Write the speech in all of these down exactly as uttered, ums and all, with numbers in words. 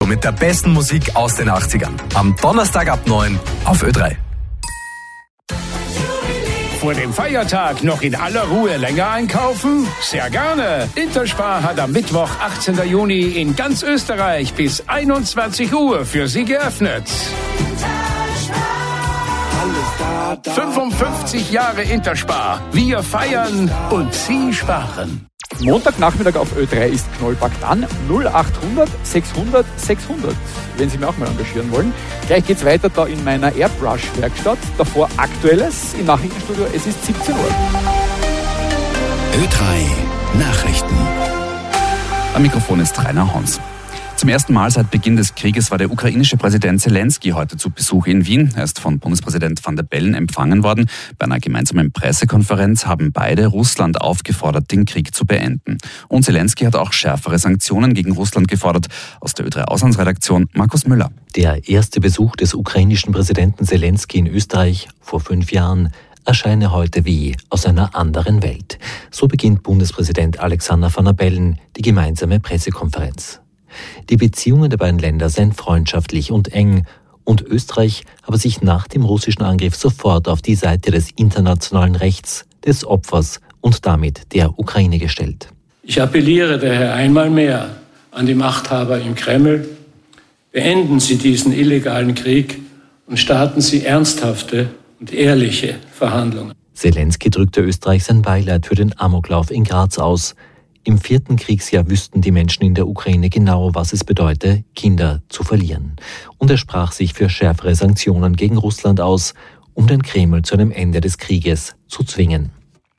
mit der besten Musik aus den achtzigern. Am Donnerstag ab neun auf Ö drei. Vor dem Feiertag noch in aller Ruhe länger einkaufen? Sehr gerne. Interspar hat am Mittwoch, achtzehnten Juni in ganz Österreich bis einundzwanzig Uhr für Sie geöffnet. fünfundfünfzig Jahre Interspar. Wir feiern und Sie sparen. Montagnachmittag auf Ö drei ist Knollpackt an. null achthundert sechshundert sechshundert, wenn Sie mich auch mal engagieren wollen. Gleich geht's weiter da in meiner Airbrush-Werkstatt. Davor Aktuelles im Nachrichtenstudio. Es ist siebzehn Uhr. Ö drei Nachrichten. Am Mikrofon ist Rainer Hons. Zum ersten Mal seit Beginn des Krieges war der ukrainische Präsident Zelensky heute zu Besuch in Wien. Er ist von Bundespräsident Van der Bellen empfangen worden. Bei einer gemeinsamen Pressekonferenz haben beide Russland aufgefordert, den Krieg zu beenden. Und Zelensky hat auch schärfere Sanktionen gegen Russland gefordert. Aus der Ö drei Auslandsredaktion Markus Müller. Der erste Besuch des ukrainischen Präsidenten Zelensky in Österreich vor fünf Jahren erscheine heute wie aus einer anderen Welt. So beginnt Bundespräsident Alexander Van der Bellen die gemeinsame Pressekonferenz. Die Beziehungen der beiden Länder seien freundschaftlich und eng und Österreich habe sich nach dem russischen Angriff sofort auf die Seite des internationalen Rechts, des Opfers und damit der Ukraine gestellt. Ich appelliere daher einmal mehr an die Machthaber im Kreml: Beenden Sie diesen illegalen Krieg und starten Sie ernsthafte und ehrliche Verhandlungen. Zelensky drückte Österreich sein Beileid für den Amoklauf in Graz aus. Im vierten Kriegsjahr wüssten die Menschen in der Ukraine genau, was es bedeute, Kinder zu verlieren. Und er sprach sich für schärfere Sanktionen gegen Russland aus, um den Kreml zu einem Ende des Krieges zu zwingen.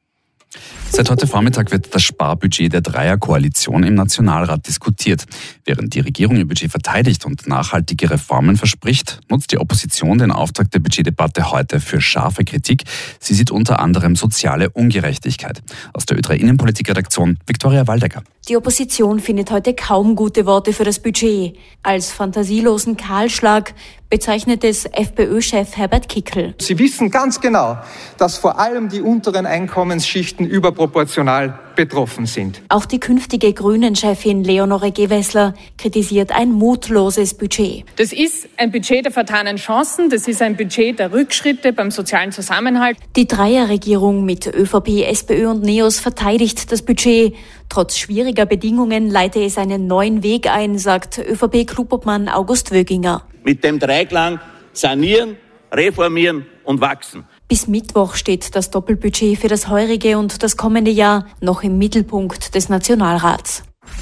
Seit heute Vormittag wird das Sparbudget der Dreierkoalition im Nationalrat diskutiert. Während die Regierung ihr Budget verteidigt und nachhaltige Reformen verspricht, nutzt die Opposition den Auftakt der Budgetdebatte heute für scharfe Kritik. Sie sieht unter anderem soziale Ungerechtigkeit. Aus der Ö drei Innenpolitikredaktion Viktoria Waldecker. Die Opposition findet heute kaum gute Worte für das Budget. Als fantasielosen Kahlschlag bezeichnet es FPÖ-Chef Herbert Kickl. Sie wissen ganz genau, dass vor allem die unteren Einkommensschichten überproportional betroffen sind. Auch die künftige Grünen-Chefin Leonore Gewessler kritisiert ein mutloses Budget. Das ist ein Budget der vertanen Chancen, das ist ein Budget der Rückschritte beim sozialen Zusammenhalt. Die Dreierregierung mit ÖVP, SPÖ und NEOS verteidigt das Budget. Trotz schwieriger Bedingungen leite es einen neuen Weg ein, sagt ÖVP-Klubobmann August Wöginger. Mit dem Dreiklang sanieren, reformieren und wachsen. Bis Mittwoch steht das Doppelbudget für das heurige und das kommende Jahr noch im Mittelpunkt des Nationalrats.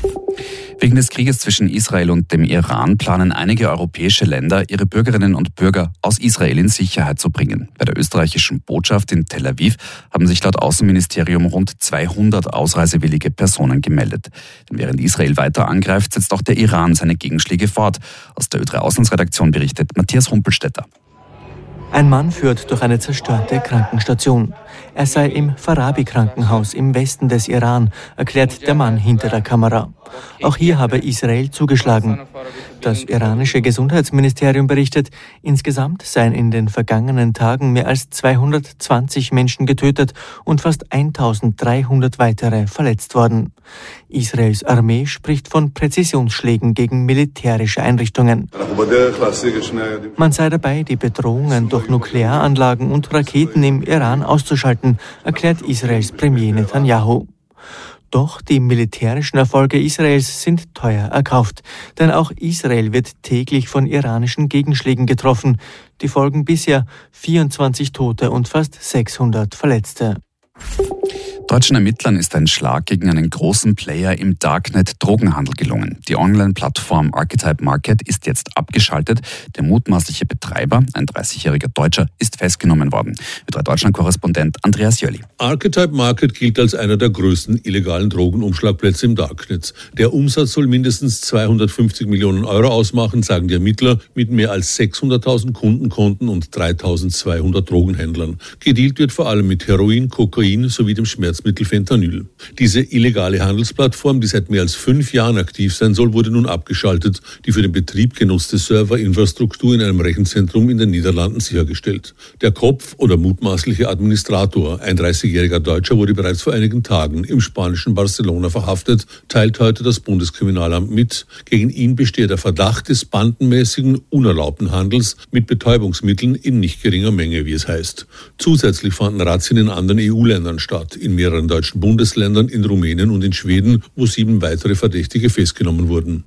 Wegen des Krieges zwischen Israel und dem Iran planen einige europäische Länder, ihre Bürgerinnen und Bürger aus Israel in Sicherheit zu bringen. Bei der österreichischen Botschaft in Tel Aviv haben sich laut Außenministerium rund zweihundert ausreisewillige Personen gemeldet. Denn während Israel weiter angreift, setzt auch der Iran seine Gegenschläge fort. Aus der Ö drei Auslandsredaktion berichtet Matthias Humpelstädter. Ein Mann führt durch eine zerstörte Krankenstation. Er sei im Farabi-Krankenhaus im Westen des Iran, erklärt der Mann hinter der Kamera. Auch hier habe Israel zugeschlagen. Das iranische Gesundheitsministerium berichtet, insgesamt seien in den vergangenen Tagen mehr als zweihundertzwanzig Menschen getötet und fast eintausenddreihundert weitere verletzt worden. Israels Armee spricht von Präzisionsschlägen gegen militärische Einrichtungen. Man sei dabei, die Bedrohungen durch Nuklearanlagen und Raketen im Iran auszuschalten, erklärt Israels Premier Netanyahu. Doch die militärischen Erfolge Israels sind teuer erkauft, denn auch Israel wird täglich von iranischen Gegenschlägen getroffen. Die Folgen bisher vierundzwanzig Tote und fast sechshundert Verletzte. Deutschen Ermittlern ist ein Schlag gegen einen großen Player im Darknet-Drogenhandel gelungen. Die Online-Plattform Archetype Market ist jetzt abgeschaltet. Der mutmaßliche Betreiber, ein dreißigjähriger Deutscher, ist festgenommen worden. Ö drei Deutschland-Korrespondent Andreas Jöli. Archetype Market gilt als einer der größten illegalen Drogenumschlagplätze im Darknet. Der Umsatz soll mindestens zweihundertfünfzig Millionen Euro ausmachen, sagen die Ermittler, mit mehr als sechshunderttausend Kundenkonten und dreitausendzweihundert Drogenhändlern. Gedealt wird vor allem mit Heroin, Kokain Heroin sowie dem Schmerzmittel Fentanyl. Diese illegale Handelsplattform, die seit mehr als fünf Jahren aktiv sein soll, wurde nun abgeschaltet. Die für den Betrieb genutzte Serverinfrastruktur in einem Rechenzentrum in den Niederlanden sichergestellt. Der Kopf oder mutmaßliche Administrator, ein dreißigjähriger Deutscher, wurde bereits vor einigen Tagen im spanischen Barcelona verhaftet, teilt heute das Bundeskriminalamt mit. Gegen ihn besteht der Verdacht des bandenmäßigen, unerlaubten Handels mit Betäubungsmitteln in nicht geringer Menge, wie es heißt. Zusätzlich fanden Razzien in anderen E U-Ländern statt, in mehreren deutschen Bundesländern, in Rumänien und in Schweden, wo sieben weitere Verdächtige festgenommen wurden.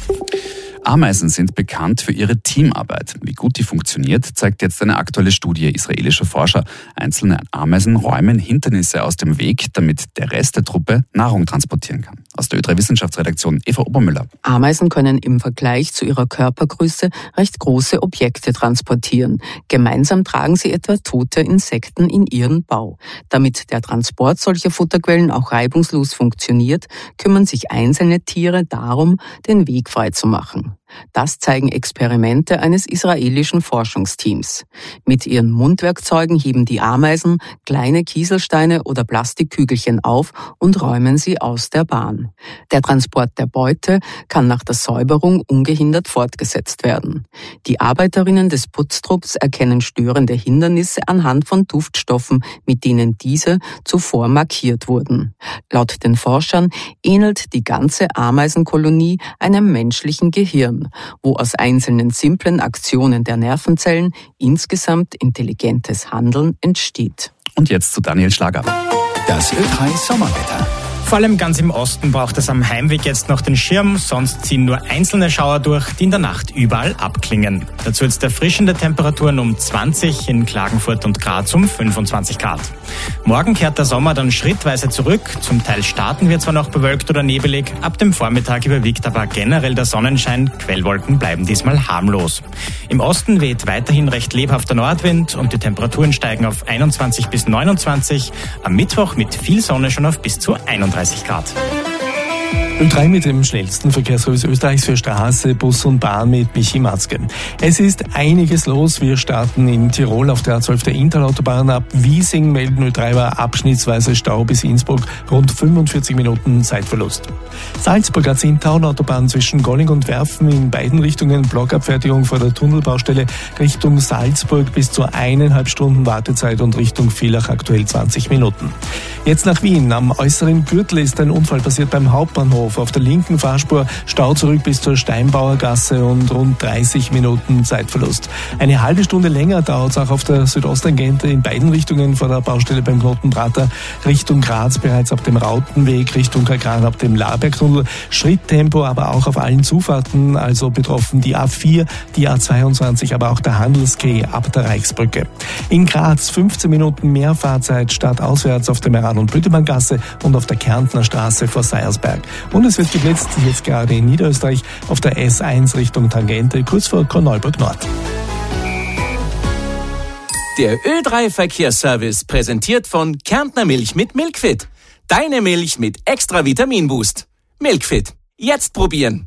Ameisen sind bekannt für ihre Teamarbeit. Wie gut die funktioniert, zeigt jetzt eine aktuelle Studie israelischer Forscher. Einzelne Ameisen räumen Hindernisse aus dem Weg, damit der Rest der Truppe Nahrung transportieren kann. Aus der Ö drei Wissenschaftsredaktion Eva Obermüller. Ameisen können im Vergleich zu ihrer Körpergröße recht große Objekte transportieren. Gemeinsam tragen sie etwa tote Insekten in ihren Bau. Damit der Transport solcher Futterquellen auch reibungslos funktioniert, kümmern sich einzelne Tiere darum, den Weg frei zu machen. Das zeigen Experimente eines israelischen Forschungsteams. Mit ihren Mundwerkzeugen heben die Ameisen kleine Kieselsteine oder Plastikkügelchen auf und räumen sie aus der Bahn. Der Transport der Beute kann nach der Säuberung ungehindert fortgesetzt werden. Die Arbeiterinnen des Putztrupps erkennen störende Hindernisse anhand von Duftstoffen, mit denen diese zuvor markiert wurden. Laut den Forschern ähnelt die ganze Ameisenkolonie einem menschlichen Gehirn, wo aus einzelnen simplen Aktionen der Nervenzellen insgesamt intelligentes Handeln entsteht. Und jetzt zu Daniel Schlager. Das Ö drei Sommerwetter. Vor allem ganz im Osten braucht es am Heimweg jetzt noch den Schirm, sonst ziehen nur einzelne Schauer durch, die in der Nacht überall abklingen. Dazu jetzt erfrischende Temperaturen um zwanzig, in Klagenfurt und Graz um fünfundzwanzig Grad. Morgen kehrt der Sommer dann schrittweise zurück. Zum Teil starten wir zwar noch bewölkt oder nebelig, ab dem Vormittag überwiegt aber generell der Sonnenschein. Quellwolken bleiben diesmal harmlos. Im Osten weht weiterhin recht lebhafter Nordwind und die Temperaturen steigen auf einundzwanzig bis neunundzwanzig. Am Mittwoch mit viel Sonne schon auf bis zu einunddreißig Grad. Ö drei mit dem schnellsten Verkehrsservice Österreichs für Straße, Bus und Bahn mit Michi Matzke. Es ist einiges los. Wir starten in Tirol auf der A zwölf der Interautobahn ab Wiesing. Melden Ö drei war abschnittsweise Stau bis Innsbruck, rund fünfundvierzig Minuten Zeitverlust. Salzburg A zehn Autobahn zwischen Golling und Werfen in beiden Richtungen, Blockabfertigung vor der Tunnelbaustelle Richtung Salzburg bis zu eineinhalb Stunden Wartezeit und Richtung Villach aktuell zwanzig Minuten. Jetzt nach Wien. Am äußeren Gürtel ist ein Unfall passiert beim Hauptbahnhof. Auf der linken Fahrspur Stau zurück bis zur Steinbauer Gasse und rund dreißig Minuten Zeitverlust. Eine halbe Stunde länger dauert es auch auf der Südosttangente in beiden Richtungen vor der Baustelle beim Knotenprater Richtung Graz bereits ab dem Rautenweg, Richtung Kagran ab dem Labergtunnel. Schritttempo aber auch auf allen Zufahrten, also betroffen die A vier, die A zweiundzwanzig, aber auch der Handelsquai ab der Reichsbrücke. In Graz fünfzehn Minuten mehr Fahrzeit stadtauswärts auf der Meran- und Blütemanngasse und auf der Kärntner Straße vor Seiersberg. Und es wird geblitzt, jetzt gerade in Niederösterreich, auf der S eins Richtung Tangente, kurz vor Korneuburg Nord. Der Ö drei Verkehrsservice präsentiert von Kärntner Milch mit Milkfit. Deine Milch mit extra Vitaminboost. Milkfit. Jetzt probieren.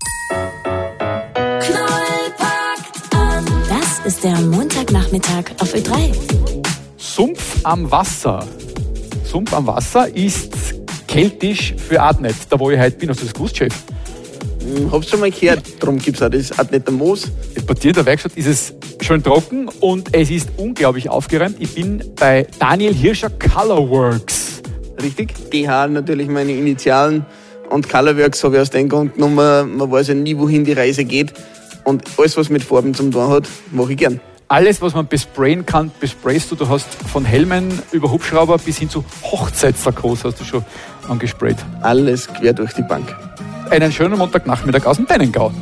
Das ist der Montagnachmittag auf Ö drei. Sumpf am Wasser. Sumpf am Wasser ist keltisch für Adnet, da wo ich heute bin. Hast du das gewusst, Chef? Ich hab's schon mal gehört, darum gibt's auch das Adneter Moos. Bei dir in der Werkstatt ist es schön trocken und es ist unglaublich aufgeräumt. Ich bin bei Daniel Hirscher Colorworks. Richtig, die haben natürlich meine Initialen und Colorworks habe ich aus dem Grund genommen, man weiß ja nie, wohin die Reise geht. Und alles, was mit Farben zu tun hat, mache ich gern. Alles, was man besprayen kann, besprayst du. Du hast von Helmen über Hubschrauber bis hin zu Hochzeitssarkos hast du schon angesprayt. Alles quer durch die Bank. Einen schönen Montagnachmittag aus dem Tennengau.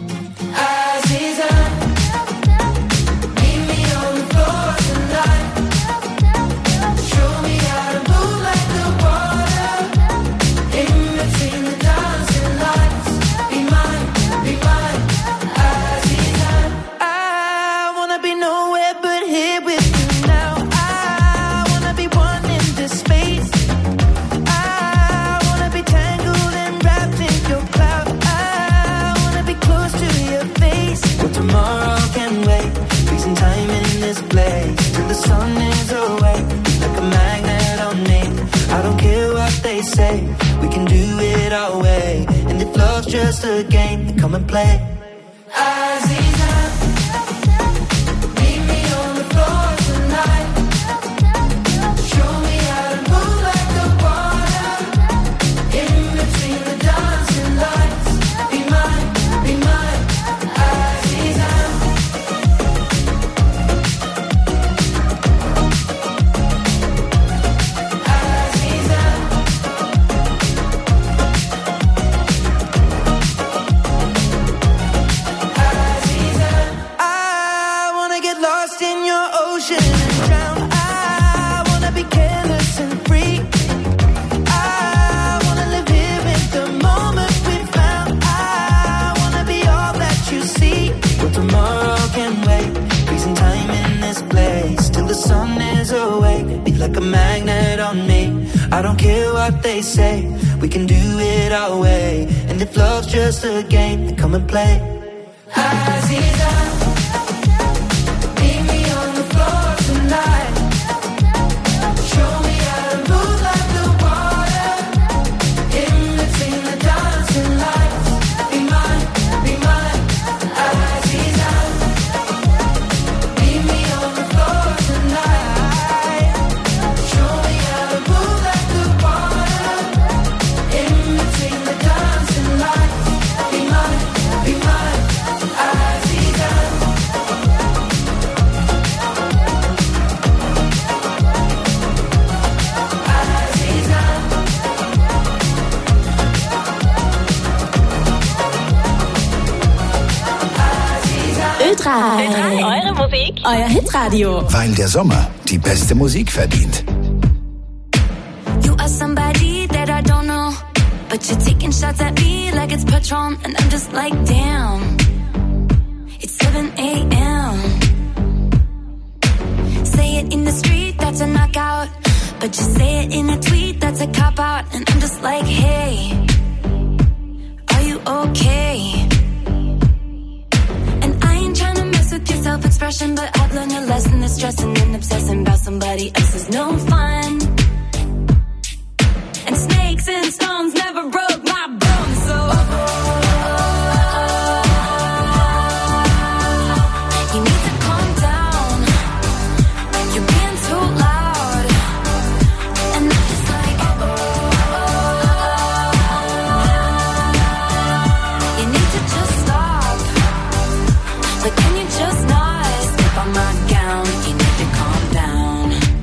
Till the sun is away, like a magnet on me. I don't say we can do it our way. And if love's just a game, then come and play. Aziza, meet me on the floor tonight. Show me how to move like the water. In between the dancing lights. Be mine, be mine, Aziza. Aziza. Aziza. I wanna get lost in your ocean and drown. I wanna be careless and free. I wanna live here in the moment we found. I wanna be all that you see. But tomorrow can wait. Freezing time in this place till the sun is awake. Be like a magnet on me. I don't care what they say. We can do it our way. And if love's just a game, then come and play. Aziza, meet me on the floor tonight. Show me how to move like the water. In between the dancing lights. Be mine, be mine, Aziza. Meet me on the floor tonight. Show me how to move like the water. In between the dancing lights. Be mine, be mine, Aziza. Aziza. Ö drei. Ö drei. Eure Musik. Euer Hitradio. Weil der Sommer die beste Musik verdient. You are somebody that I don't know, but you're taking shots at me like it's Patron, and I'm just like, damn. It's seven a.m. Say it in the street, that's a knockout, but you say it in a tweet, that's a cop-out, and I'm just like, hey, are you okay? And I ain't tryna mess with your self-expression, but I've learned a lesson that stressing and obsessing about somebody else is no fun. And snakes and stones never broke my bones, so you need to calm down. You're being too loud, and I'm just like, you need to just stop. But can you just not step on my gown? You need to calm down.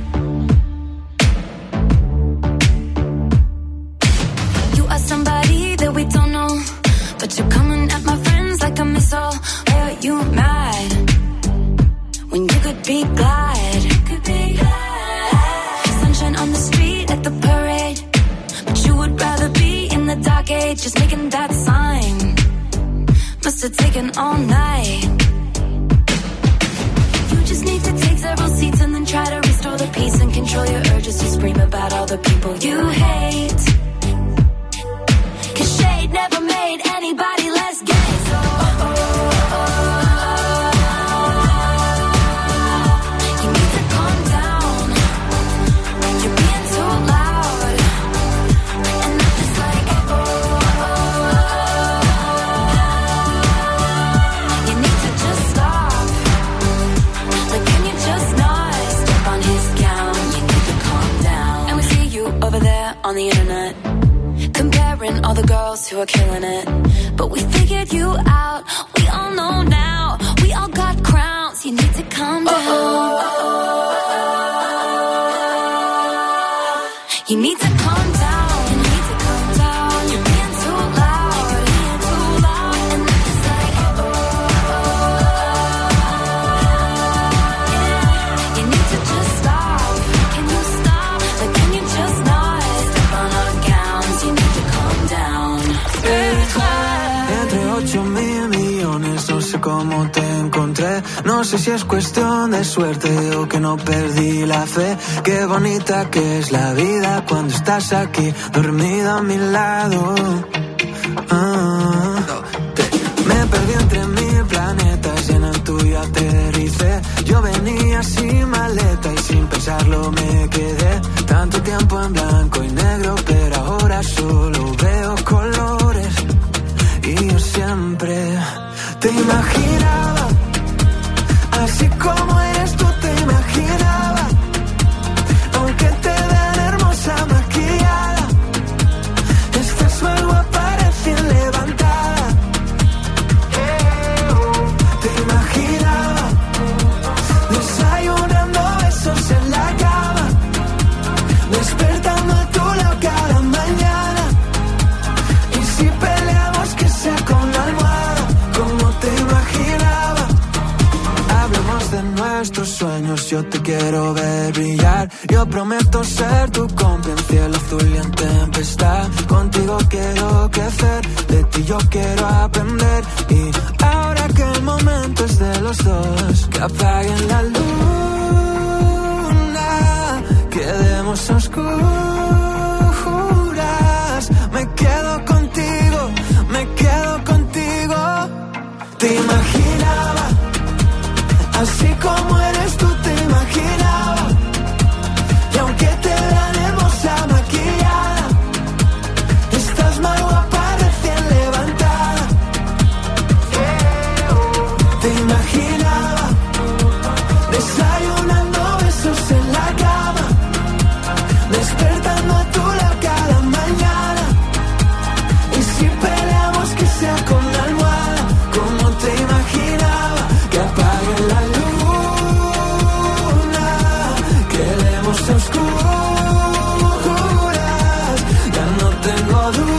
You are somebody that we don't know, but you're coming at my friends like a missile. Why are you mad when you could be glad? You could be glad. Sunshine on the street at the parade, but you would rather be in the dark age, just making that sign. Must have taken all night. You just need to take several seats and then try to restore the peace and control your urges to scream about all the people you hate. Cause shade never made anybody less gay, so you need to calm down. You're being too loud, and I'm just like, you need to just stop. Like, can you just not step on his gown? You need to calm down. And we see you over there on the internet, comparing all the girls who are killing it. But we figured you out, we all know now. We all got crowns, you need to calm down. You need to calm down, you need to calm down. You're being too loud, you're being too loud. And I'm just like, yeah. You need to just stop. Can you stop? Like, can you just not step on our gowns? You need to calm down. Entre ocho mil millones, no sé cómo te encontré. No sé si es cuestión de suerte o que no perdí la fe. Qué bonita que es la vida cuando estás aquí, dormida a mi lado. Ah, me perdí entre mil planetas y en el tuyo aterricé. Yo venía sin maleta y sin pensarlo me quedé. Tanto tiempo en blanco y negro, pero ahora tus sueños, yo te quiero ver brillar. Yo prometo ser tu cómplice en cielo azul y en tempestad. Contigo quiero crecer, de ti yo quiero aprender. Y ahora que el momento es de los dos, que apaguen la luna, quedemos a oscuras. Me quedo contigo, me quedo contigo. Te imaginaba, así como eres tú te imaginaba. Y aunque te vean hermosa maquillada, estás más guapa recién levantada. Te imaginaba desayunando besos en la cama, despertando a tu lado cada mañana. Y si peleamos que sea con la almohada, como te imaginaba. Que apaguen la luna, quedemos a oscuras. Ya no tengo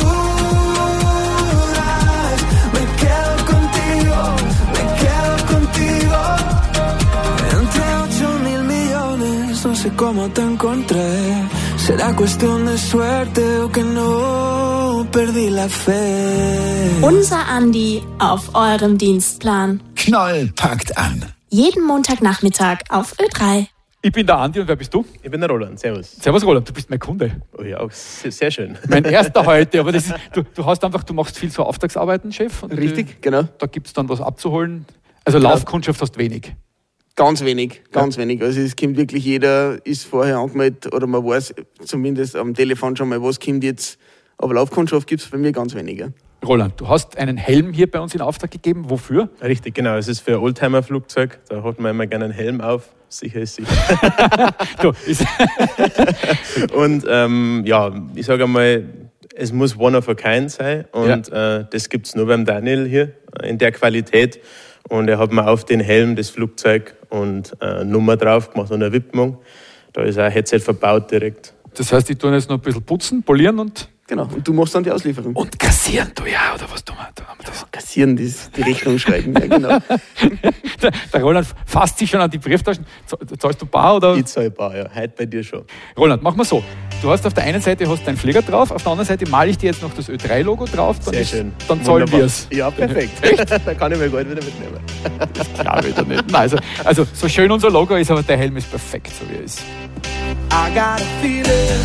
dudas, me quedo contigo, me quedo contigo. Entre ocho mil millones, no sé cómo te encontré. Será cuestión de suerte o que no perdí la fe. Unser Andi auf eurem Dienstplan. Knoll packt an. Jeden Montagnachmittag auf Ö drei. Ich bin der Andi und wer bist du? Ich bin der Roland, servus. Servus Roland, du bist mein Kunde. Oh ja, auch sehr, sehr schön. Mein erster heute, aber das ist, du, du hast einfach, du machst viel so Auftragsarbeiten, Chef. Und Richtig, äh, genau. Da gibt es dann was abzuholen. Also Genau. Laufkundschaft hast wenig. Ganz wenig, ganz ja. wenig. Also es kommt wirklich jeder, ist vorher angemeldet oder man weiß zumindest am Telefon schon mal, was kommt jetzt. Aber Laufkundschaft gibt es bei mir ganz wenig. Ja. Roland, du hast einen Helm hier bei uns in Auftrag gegeben. Wofür? Richtig, genau. Es ist für ein Oldtimer-Flugzeug. Da hat man immer gerne einen Helm auf. Sicher ist sicher. du, ist und ähm, ja, ich sage einmal, es muss one of a kind sein. Und ja. äh, das gibt es nur beim Daniel hier in der Qualität. Und er hat mir auf den Helm das Flugzeug und äh, Nummer drauf gemacht und eine Widmung. Da ist auch ein Headset verbaut direkt. Das heißt, ich tue jetzt noch ein bisschen putzen, polieren und... Genau, und du machst dann die Auslieferung. Und kassieren, du ja, oder was tun wir? Da haben wir das. Ja, kassieren, die, die Rechnung schreiben, ja genau. der, der Roland fasst sich schon an die Brieftaschen. Zahlst du bar oder? Ich zahle bar, ja, heute bei dir schon. Roland, mach mal so. Du hast auf der einen Seite hast deinen Flieger drauf, auf der anderen Seite male ich dir jetzt noch das Ö drei Logo drauf. Dann Sehr ist, schön. Dann zahlen wir es. Ja, perfekt. Echt? Da kann ich mir Geld wieder mitnehmen. Das glaube ich da nicht. Nein, also, also so schön unser Logo ist, aber der Helm ist perfekt, so wie er ist. I got a feeling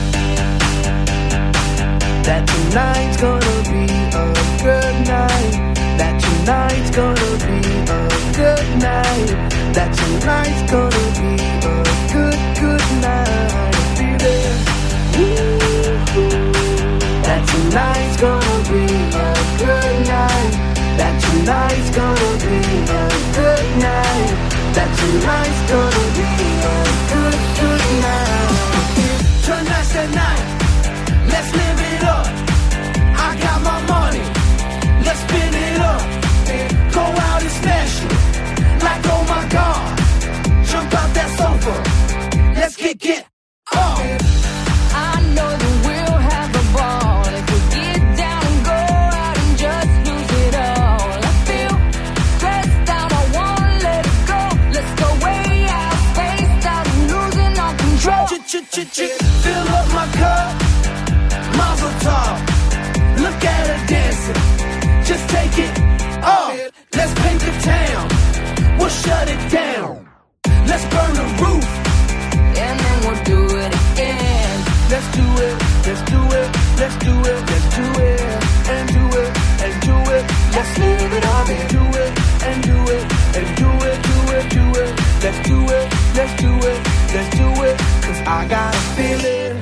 that tonight's gonna be a good night. That tonight's gonna be a good night. That tonight's gonna be a good, good night. I feel it. Ooh, that tonight's gonna be a good night. That tonight's gonna be a good night. That tonight's gonna be a good, good night. Tonight's the night. Let's live it up. I got my money. Let's spin it up. Go out and smash it. Like, oh my God. Jump out that sofa. Let's kick it up. I know that we'll have a ball if we get down and go out and just lose it all. I feel stressed out, I wanna let it go. Let's go way out, spaced out and losing all control. Fill up my cup. Mazel tov. Look at her dancing. Just take it off. Let's paint the town. We'll shut it down. Let's burn the roof. And then we'll do it again. Let's do it. Let's do it. Let's do it. Let's do it. And do it. And do it. Let's live it up and do it. And do it. And do it. Do it. Do it. Let's do it. Let's do it. Let's do it. Cause I got a feeling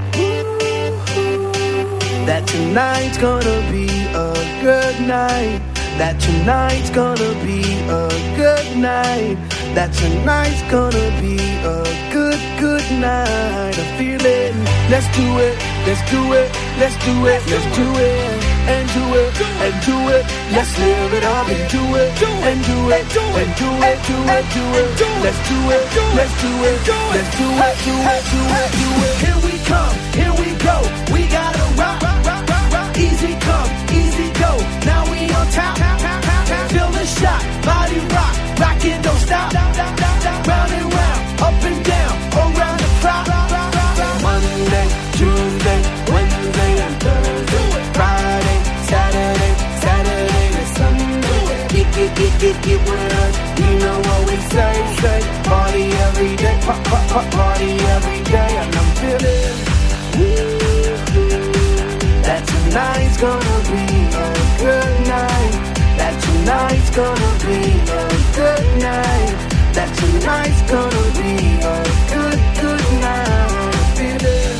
that tonight's gonna be a good night. That tonight's gonna be a good night. That tonight's gonna be a good, good night. I feel it. Let's do it. Let's do it. Let's do it. Let's do it. And do it. And do it. Let's live it up and do it. And do it. And do it. Do it. Do it. Let's do it. Let's do it. Let's do it. Do it. Do it. Do it. Here we come. Here we go. We gotta rock. Easy come, easy go. Now we on top. Feel the shot, body rock, rockin' don't stop. get, get with us. You know what we say, say, party every day, pop, pop, pop, party every day, and I'm feeling, that tonight's gonna be a good night, that tonight's gonna be a good night, that tonight's gonna be a good, good night, I'm feeling,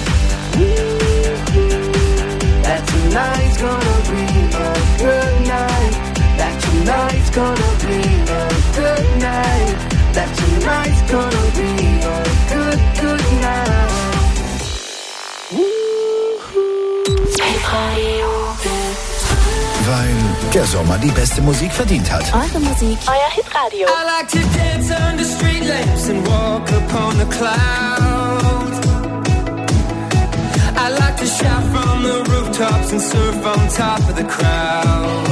that tonight's gonna be a good night, that tonight's gonna be a good night, that tonight's gonna be a good, good night. Weil der Sommer die beste Musik verdient hat. Eure Musik, euer Hitradio. I like to dance under street lamps and walk upon the clouds. I like to shout from the rooftops and surf on top of the crowd.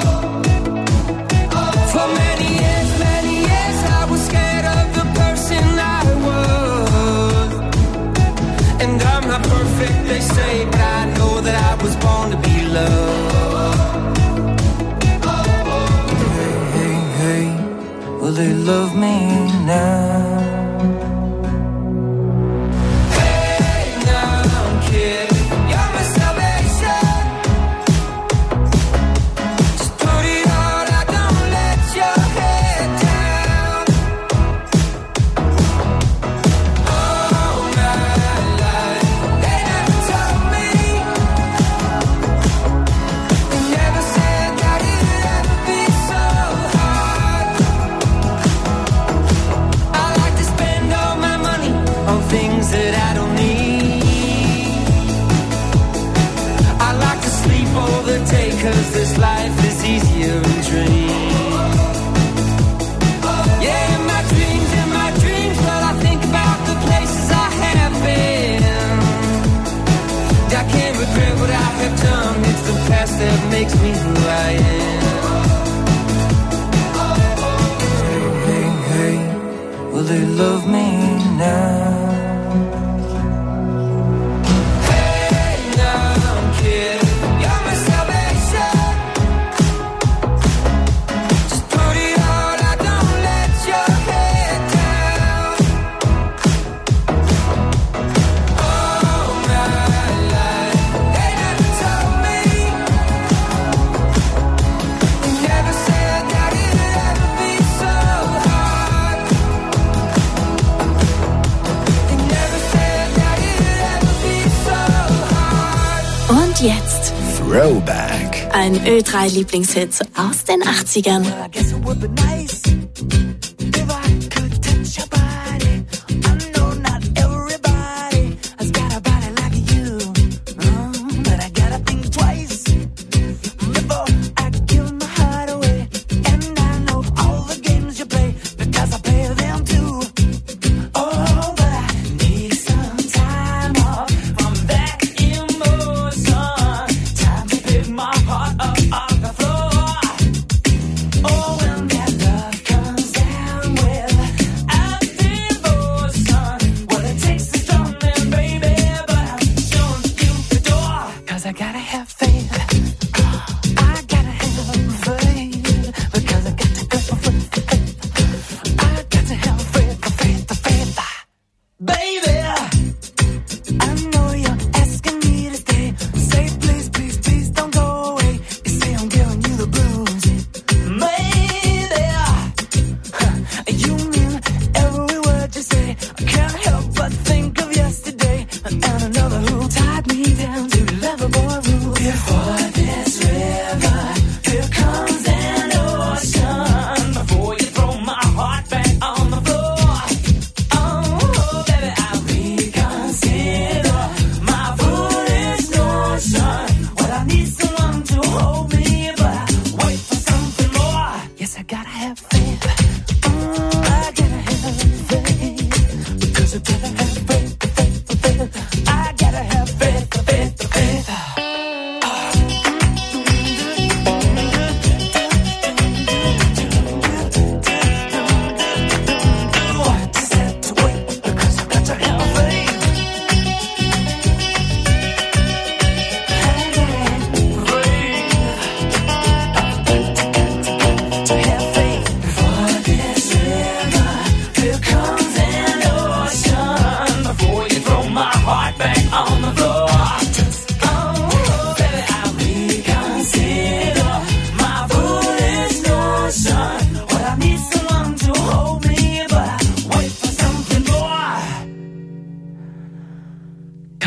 For many years, many years I was scared of the person I was. And I'm not perfect, they say, but I know that I was born to be loved. Hey, hey, hey, will they love me now? Cause this life is easier in dreams. Yeah, in my dreams, in my dreams, well, I think about the places I have been. I can't regret what I have done. It's the past that makes me who I am. Hey, hey, hey, will they love me now? Jetzt Throwback. Ein Ö drei Lieblingshit aus den achtzigern. My heart up on the floor. Oh, when that love comes.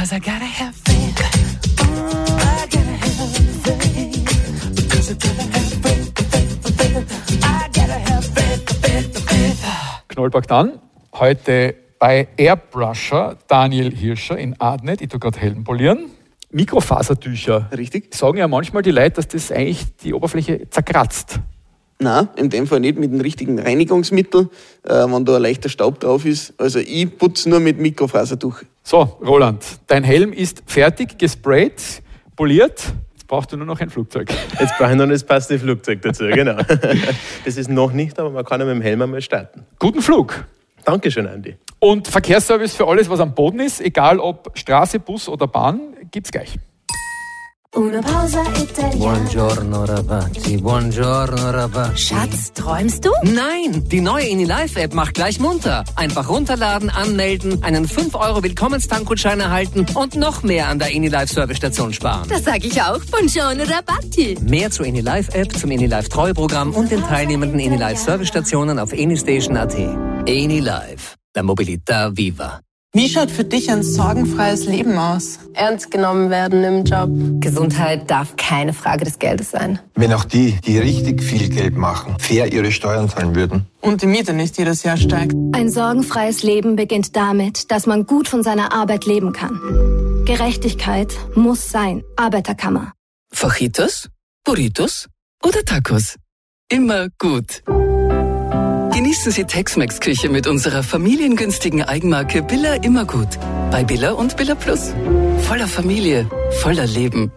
'cause I gotta have faith. Oh, I gotta have faith, because I gotta have faith, faith, faith. I gotta have faith, faith, faith. Knollpark dann, heute bei Airbrusher Daniel Hirscher in Adnet. Ich tue gerade Helm polieren. Mikrofasertücher. Richtig. Sagen ja manchmal die Leute, dass das eigentlich die Oberfläche zerkratzt. Nein, in dem Fall nicht mit dem richtigen Reinigungsmittel, äh, wenn da ein leichter Staub drauf ist. Also ich putze nur mit Mikrofasertuch. So, Roland, dein Helm ist fertig, gesprayt, poliert. Jetzt brauchst du nur noch ein Flugzeug. Jetzt brauche ich noch das passende Flugzeug dazu, genau. Das ist noch nicht, aber man kann ja mit dem Helm einmal starten. Guten Flug. Dankeschön, Andi. Und Verkehrsservice für alles, was am Boden ist, egal ob Straße, Bus oder Bahn, gibt's gleich. Una pausa italiana. Buongiorno ragazzi, buongiorno ragazzi. Schatz, träumst du? Nein, die neue InyLive-App macht gleich munter. Einfach runterladen, anmelden, einen fünf Euro Willkommenstankgutschein erhalten und noch mehr an der InyLive-Servicestation sparen. Das sag ich auch. Buongiorno Rabatti. Mehr zur InyLive-App, zum InyLive-Treueprogramm und den teilnehmenden InyLive-Servicestationen auf anystation punkt at. InyLive, la mobilità viva. Wie schaut für dich ein sorgenfreies Leben aus? Ernst genommen werden im Job. Gesundheit darf keine Frage des Geldes sein. Wenn auch die, die richtig viel Geld machen, fair ihre Steuern zahlen würden. Und die Miete nicht jedes Jahr steigt. Ein sorgenfreies Leben beginnt damit, dass man gut von seiner Arbeit leben kann. Gerechtigkeit muss sein. Arbeiterkammer. Fajitas, Burritos oder Tacos? Immer gut. Genießen Sie Tex-Mex-Küche mit unserer familiengünstigen Eigenmarke Billa Immergut. Bei Billa und Billa Plus. Voller Familie, voller Leben.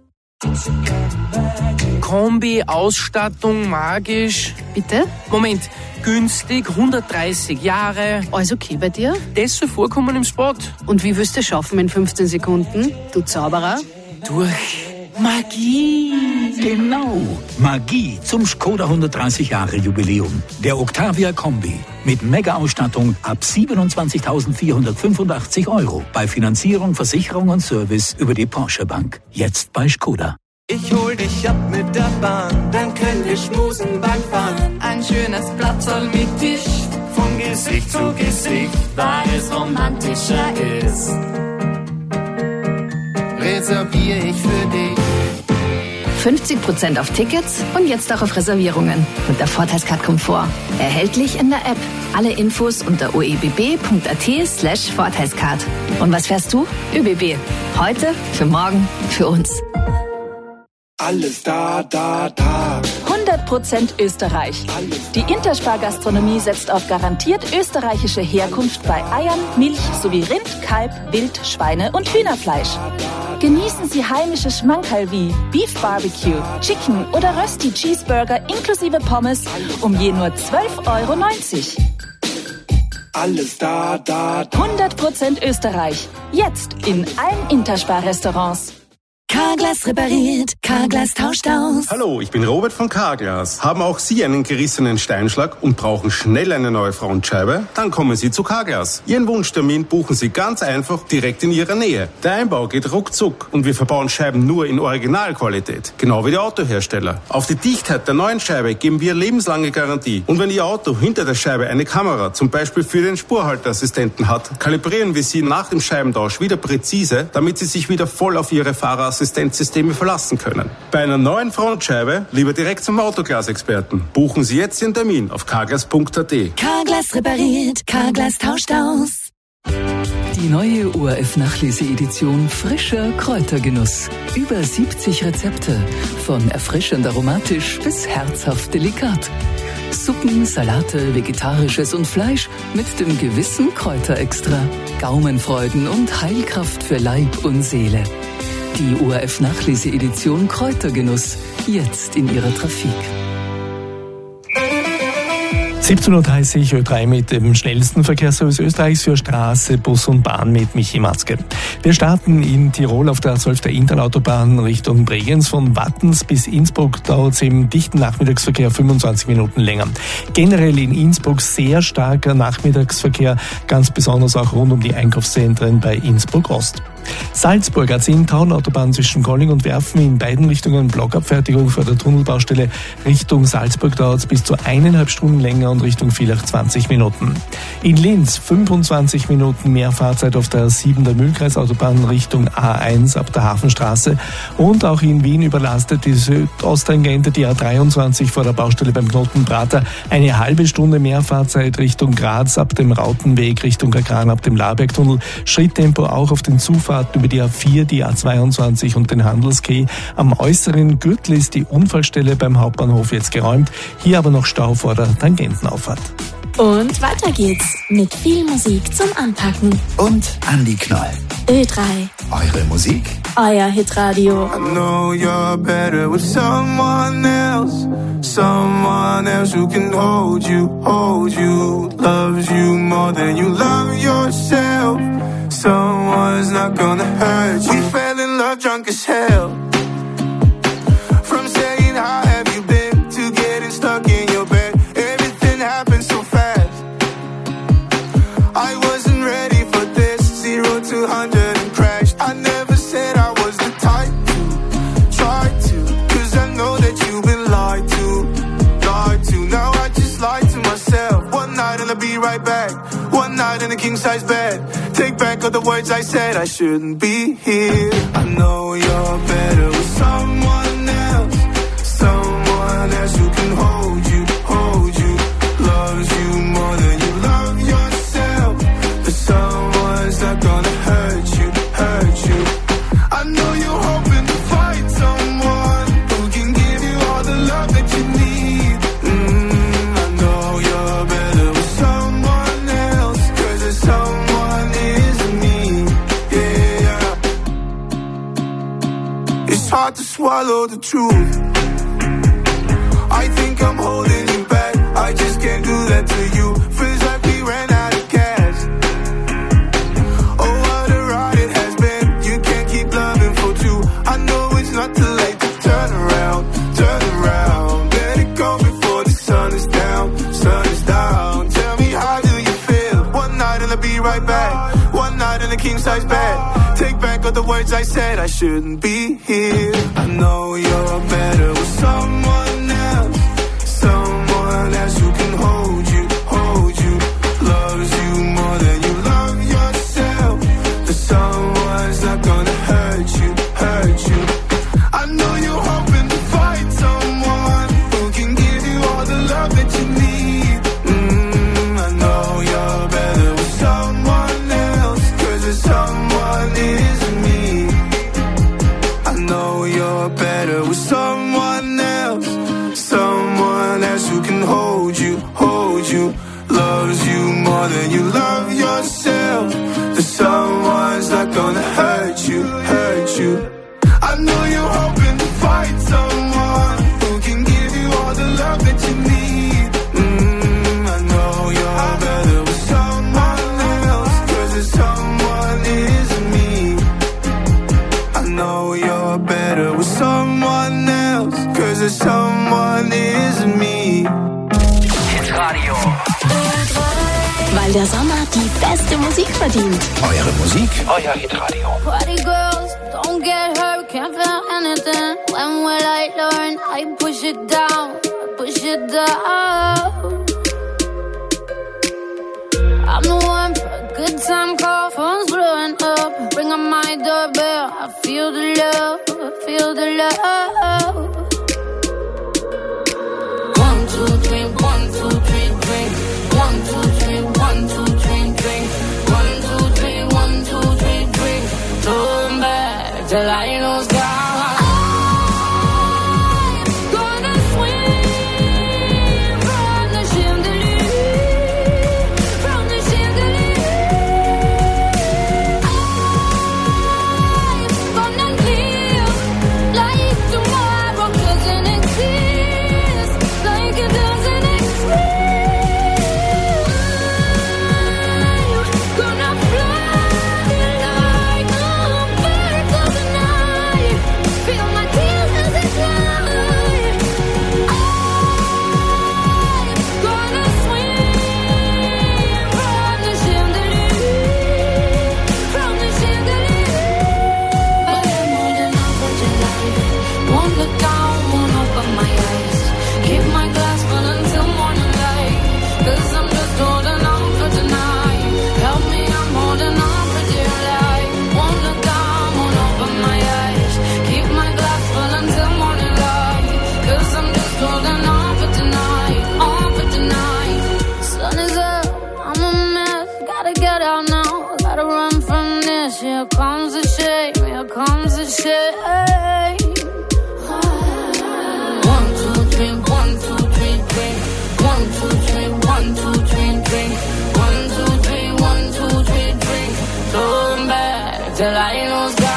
Kombi, Ausstattung, magisch. Bitte? Moment, günstig, hundertdreißig Jahre. Alles okay bei dir? Das soll vorkommen im Spot. Und wie wirst du schaffen in fünfzehn Sekunden, du Zauberer? Durch Magie. Genau, Magie zum Skoda hundertdreißig Jahre Jubiläum. Der Octavia Kombi mit Mega-Ausstattung ab siebenundzwanzigtausendvierhundertfünfundachtzig Euro. Bei Finanzierung, Versicherung und Service über die Porsche Bank. Jetzt bei Skoda. Ich hol dich ab mit der Bahn, dann können wir schmusen beim Fahren. Ein schönes Platzl mit Tisch, von Gesicht zu Gesicht, weil es romantischer ist. Reserviere ich für dich. fünfzig Prozent auf Tickets und jetzt auch auf Reservierungen. Mit der Vorteilscard Komfort. Erhältlich in der App. Alle Infos unter o e b b punkt a t slash Vorteilscard. Und was fährst du? ÖBB. Heute, für morgen, für uns. Alles da, da, da. hundert Prozent Österreich. Die Interspar-Gastronomie setzt auf garantiert österreichische Herkunft bei Eiern, Milch sowie Rind, Kalb, Wild, Schweine und Hühnerfleisch. Genießen Sie heimische Schmankerl wie Beef Barbecue, Chicken oder Rösti Cheeseburger inklusive Pommes um je nur zwölf Euro neunzig. Alles da, da, da. hundert Prozent Österreich. Jetzt in allen Interspar-Restaurants. Carglass repariert, Carglass tauscht aus. Hallo, ich bin Robert von Carglass. Haben auch Sie einen gerissenen Steinschlag und brauchen schnell eine neue Frontscheibe? Dann kommen Sie zu Carglass. Ihren Wunschtermin buchen Sie ganz einfach direkt in Ihrer Nähe. Der Einbau geht ruckzuck und wir verbauen Scheiben nur in Originalqualität. Genau wie die Autohersteller. Auf die Dichtheit der neuen Scheibe geben wir lebenslange Garantie. Und wenn Ihr Auto hinter der Scheibe eine Kamera, zum Beispiel für den Spurhalteassistenten hat, kalibrieren wir Sie nach dem Scheibentausch wieder präzise, damit Sie sich wieder voll auf Ihre Fahrerassistenten Assistenzsysteme verlassen können. Bei einer neuen Frontscheibe lieber direkt zum Autoglas-Experten. Buchen Sie jetzt Ihren Termin auf carglass punkt a t. Carglass repariert, Carglass tauscht aus. Die neue O R F-Nachlese-Edition Frischer Kräutergenuss. Über siebzig Rezepte. Von erfrischend aromatisch bis herzhaft delikat. Suppen, Salate, Vegetarisches und Fleisch mit dem gewissen Kräuterextra. Gaumenfreuden und Heilkraft für Leib und Seele. Die O R F-Nachlese-Edition Kräutergenuss. Jetzt in Ihrer Trafik. siebzehn Uhr dreißig, Ö drei mit dem schnellsten Verkehrsservice Österreichs für Straße, Bus und Bahn mit Michi Matzke. Wir starten in Tirol auf der A zwölf der Interautobahn Richtung Bregenz. Von Wattens bis Innsbruck dauert es im dichten Nachmittagsverkehr fünfundzwanzig Minuten länger. Generell in Innsbruck sehr starker Nachmittagsverkehr, ganz besonders auch rund um die Einkaufszentren bei Innsbruck Ost. Salzburg A zehn Taunautobahn zwischen Golling und Werfen in beiden Richtungen Blockabfertigung vor der Tunnelbaustelle. Richtung Salzburg dauert es bis zu eineinhalb Stunden länger und Richtung Villach zwanzig Minuten. In Linz fünfundzwanzig Minuten mehr Fahrzeit auf der A sieben der Mühlkreisautobahn Richtung A eins ab der Hafenstraße. Und auch in Wien überlastet die Südosttangente die A dreiundzwanzig vor der Baustelle beim Knoten Prater. Eine halbe Stunde mehr Fahrzeit Richtung Graz ab dem Rautenweg Richtung Agran ab dem Labergtunnel. Schritttempo auch auf den Zufahrten über die A vier, die A zweiundzwanzig und den Handelskeh. Am äußeren Gürtel ist die Unfallstelle beim Hauptbahnhof jetzt geräumt. Hier aber noch Stau vor der Tangentenauffahrt. Und weiter geht's mit viel Musik zum Anpacken. Und Andi Knoll. Ö drei. Eure Musik. Euer Hitradio. I know you're better with someone else. Someone else who can hold you, hold you. Loves you more than you love yourself. Someone's not gonna hurt you. We fell in love drunk as hell. From saying how have you been to getting stuck in your bed. Everything happened so fast. I wasn't ready for this. Zero to hundred and crashed. I never said I was the type to try to. Cause I know that you've been lied to, lied to. Now I just lied to myself. One night and I'll be right back. One night in a king size bed. Take back all the words I said. I shouldn't be here. I know you're better with someone else. Someone else who can hold you, hold you. Loves you more than you love yourself. But someone's not gonna hurt you, hurt you. I know you're hoping to find someone who can give you all the love that you need. Mm, I know you're better with someone else. Cause there's someone isn't me. Yeah. It's hard to swallow the truth. I think I'm holding you back. I just can't do that to you. Feels like we ran out of gas. Oh, what a ride it has been. You can't keep loving for two. I know it's not too late to turn around, turn around. Let it go before the sun is down, sun is down. Tell me, how do you feel? One night and I'll be right back. One night in a king size bed. Take back all the words I said. I shouldn't be here. I know you're better with someone else. Someone else who can hold you, hold you. Loves you more than you love yourself. But someone's not gonna hurt you, hurt you. I know you're hoping to find someone who can give you all the love that you need. Mm, I know you're better with someone else. Cause there's someone isn't me. I know you're better with someone else. Someone else who can hold you, hold you. Loves you more than you love yourself. But someone's not gonna hurt you, hurt you. I know you're hoping to find someone who can give you all the love that you need. Mm, I know you're better with someone else. Cause there's someone isn't me. I know you're better with someone else. Cause there's someone isn't me. Hitradio. Weil der Sommer die beste Musik verdient. Eure Musik. Euer Hitradio. Party girls, don't get hurt, can't feel anything. When will I learn? I push it down, I push it down. I'm the one for a good time call, phone's blowing up. Bring on my doorbell, I feel the love, I feel the love. One, two, three, one, two, three, drink. One, two, three, one, two, three, drink. One, two, three, one, two, three, drink. Turn back till I lose God. here comes the shame, here comes the shame. One, two, three, one, two, three, drink. One, two, three, one, two, three, drink. One, two, three, one, two, three, drink. Turn back till I know God.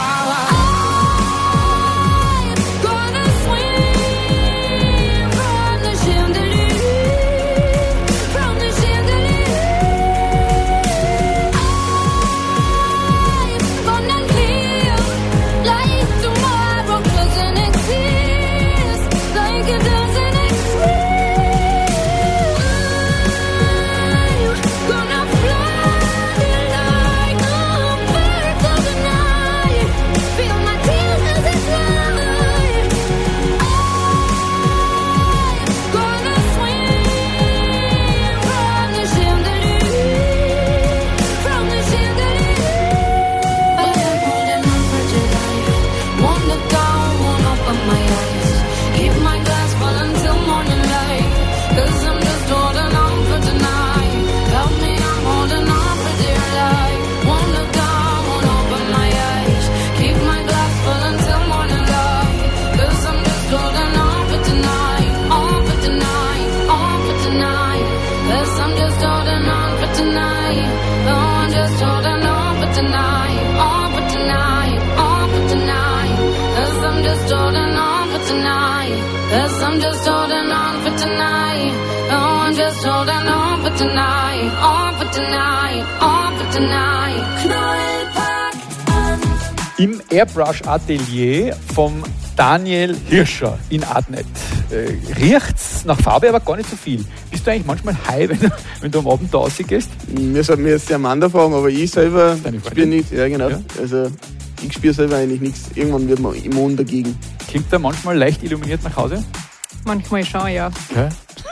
Im Airbrush-Atelier vom Daniel Hirscher in Adnet. Äh, riecht's nach Farbe, aber gar nicht so viel. Bist du eigentlich manchmal high, wenn du, wenn du am Abend da rausgehst? Mir sollten wir jetzt die Amanda fragen, aber ich selber spüre nichts. Ja, genau. Ja. Also, ich spüre selber eigentlich nichts. Irgendwann wird man immun dagegen. Klingt da manchmal leicht illuminiert nach Hause? Manchmal schon, ja. Okay.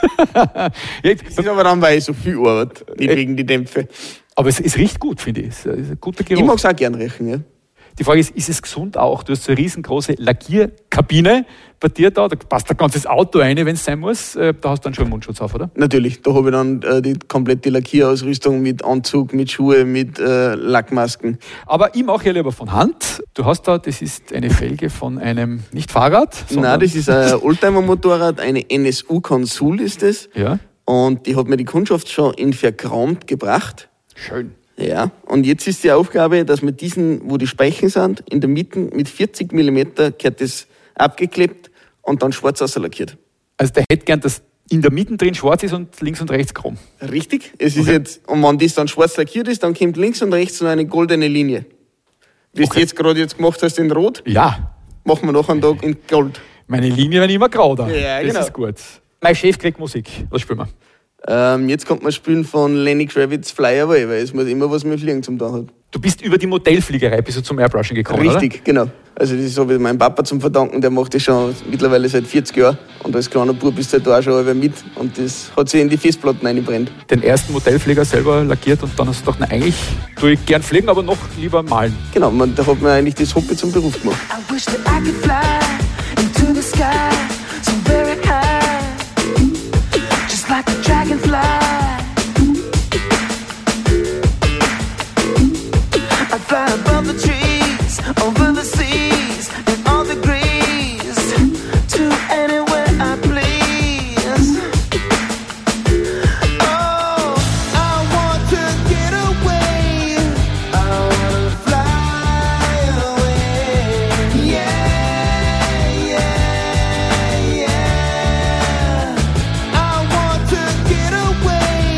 Das ist aber dann, weil ich so viel arbeite, gegen die Dämpfe. Aber es, es riecht gut, finde ich. Es ist ein guter Geruch. Ich mag es auch gern riechen, ja. Die Frage ist, ist es gesund auch? Du hast so eine riesengroße Lackierkabine bei dir da, da passt ein ganzes Auto rein, wenn es sein muss. Da hast du dann schon einen Mundschutz auf, oder? Natürlich, da habe ich dann äh, die komplette Lackierausrüstung mit Anzug, mit Schuhe, mit äh, Lackmasken. Aber ich mache ja lieber von Hand. Du hast da, das ist eine Felge von einem, nicht Fahrrad, sondern... Nein, das ist ein Oldtimer-Motorrad, eine N S U Consul ist das. Ja. Und die hat mir die Kundschaft schon in verchromt gebracht. Schön. Ja, und jetzt ist die Aufgabe, dass wir diesen, wo die Speichen sind, in der Mitte mit vierzig Millimeter gehört das abgeklebt und dann schwarz auslackiert. Also der hätte gern, dass in der Mitte drin schwarz ist und links und rechts chrom. Richtig. Es ist okay. jetzt, und wenn das dann schwarz lackiert ist, dann kommt links und rechts noch eine goldene Linie. Wie okay. du jetzt gerade jetzt gemacht hast in Rot, ja. machen wir noch einen Tag in Gold. Meine Linie werden immer grau da. Ja, genau. Das ist gut. Mein Chef kriegt Musik. Was spielen wir? Ähm, jetzt kommt man spielen von Lenny Kravitz Fly Away, weil es muss immer was mit Fliegen zum tun hat. Du bist über die Modellfliegerei bist du zum Airbrushen gekommen, Richtig, oder? genau. Also das habe ich meinem Papa zum Verdanken, der macht das schon mittlerweile seit vierzig Jahren. Und als kleiner Bub bist du halt da auch schon mit. Und das hat sich in die Festplatten reingebrennt. Den ersten Modellflieger selber lackiert und dann hast du gedacht, na, eigentlich tue ich gern fliegen, aber noch lieber malen. Genau, man, da hat man eigentlich das Hobby zum Beruf gemacht. I wish that I could fly into the sky so very high, just like a dragonfly. I'd fly above the trees, over the seas, in all degrees, to anywhere I please. Oh, I want to get away, I want to fly away. Yeah, yeah, yeah. I want to get away.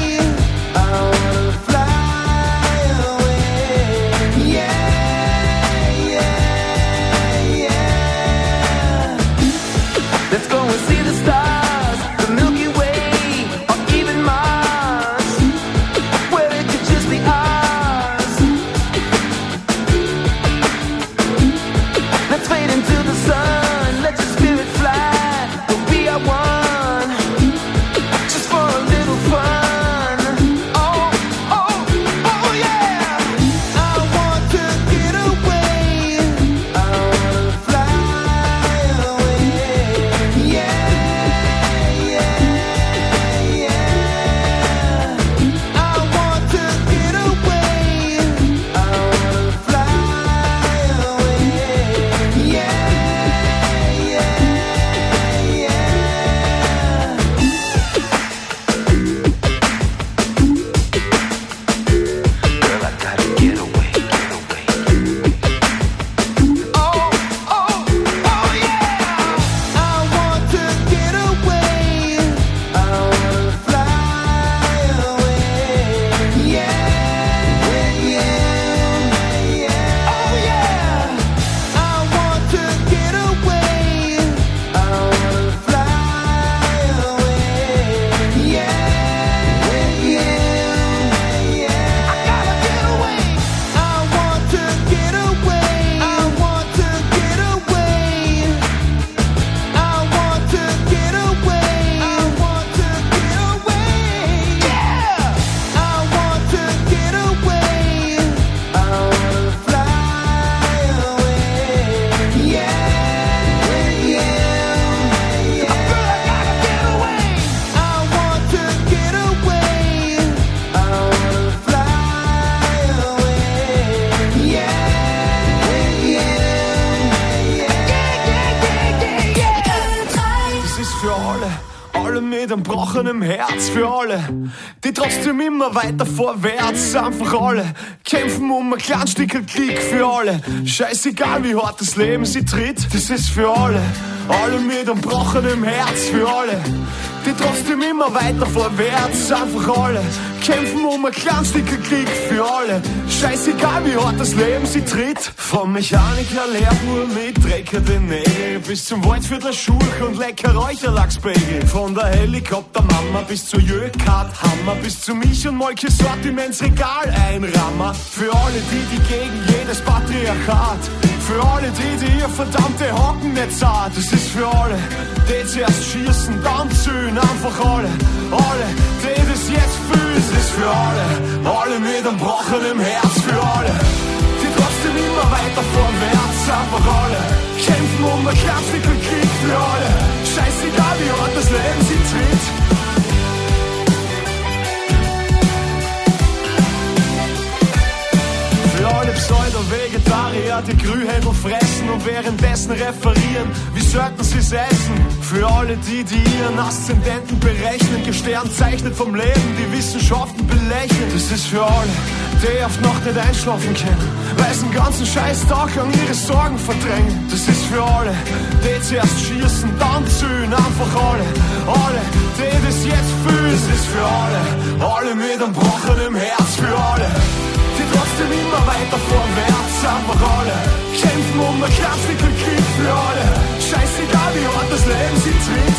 gebrochenem Herz für alle, die trotzdem immer weiter vorwärts. Einfach alle kämpfen um ein Kleinstückel Glück für alle. Scheißegal wie hart das Leben sie tritt, das ist für alle. Alle mit einem gebrochenem Herz für alle, die trotzdem immer weiter vorwärts. Einfach alle kämpfen um ein Kleinstückel Glück für alle. Scheißegal wie hart das Leben sie tritt. Vom Mechaniker, Lehrbuhr mit Drecker den Nägel bis zum Waldviertler Schulch und lecker Räucherlachsbagel. Von der Helikoptermama bis zur Jökart-Hammer, bis zu Milch- und Molke-Sortimentsregal einrammer. Für alle die, die gegen jedes Patriarchat, für alle die, die ihr verdammte Hocken nicht zahlt. Das ist für alle, die zuerst schießen, dann zühen. Einfach alle, alle, die das jetzt fühlen. Das ist für alle, alle mit einem gebrochenen Herz. Für alle, die trotzdem immer weiter vorwärts. Einfach alle kämpfen um ein Kleinstückel Krieg. Für alle, scheißegal wie hart das Leben sie tritt. Für alle Pseudo-Vegetarier, die Grühhändel fressen und währenddessen referieren, wie sollten sie's essen. Für alle die, die ihren Aszendenten berechnen, gesternzeichnet vom Leben, die Wissenschaften belächeln. Das ist für alle, die oft noch nicht einschlafen können, weil sie den ganzen Scheißtag lang ihre Sorgen verdrängen. Das ist für alle, die zuerst schießen, dann zühen. Einfach alle, alle, die das jetzt fühlen. Das ist für alle, alle mit einem gebrochenen Herz. Für alle, die trotzdem immer weiter vorwärts. Einfach alle kämpfen um ein Kleinstückel Krieg. Für alle, scheißegal wie hart das Leben sie tritt.